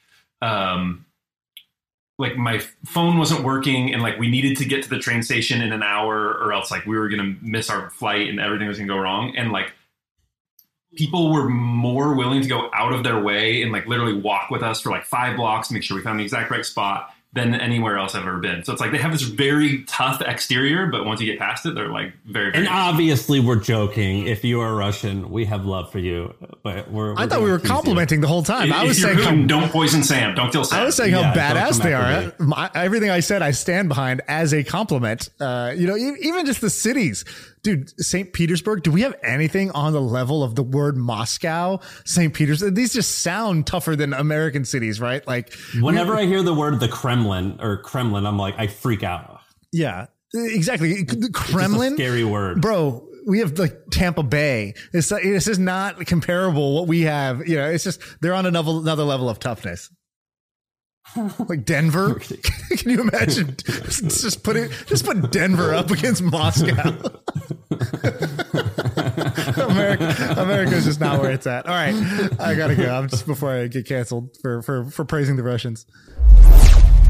like my phone wasn't working and like we needed to get to the train station in an hour or else like we were going to miss our flight and everything was going to go wrong. And like people were more willing to go out of their way and like literally walk with us for like 5 blocks to make sure we found the exact right spot than anywhere else I've ever been. So it's like they have this very tough exterior, but once you get past it, they're like very, very and obviously we're joking. If you are Russian, we have love for you. But I thought we were complimenting the whole time. I was saying Putin, don't poison Sam. Don't kill Sam. I was saying how badass they are. Everything I said, I stand behind as a compliment. Even just the cities. Dude, St. Petersburg, do we have anything on the level of the word Moscow? St. Petersburg, these just sound tougher than American cities, right? Like whenever I hear the word the Kremlin, I'm like, I freak out. Yeah, exactly. The Kremlin, it's a scary word, bro. We have like Tampa Bay. This is not comparable. What we have, it's just they're on another level of toughness. Like Denver. Can you imagine? Just put Denver up against Moscow. America's just not where it's at. All right, I gotta go. I'm just before I get canceled for praising the Russians.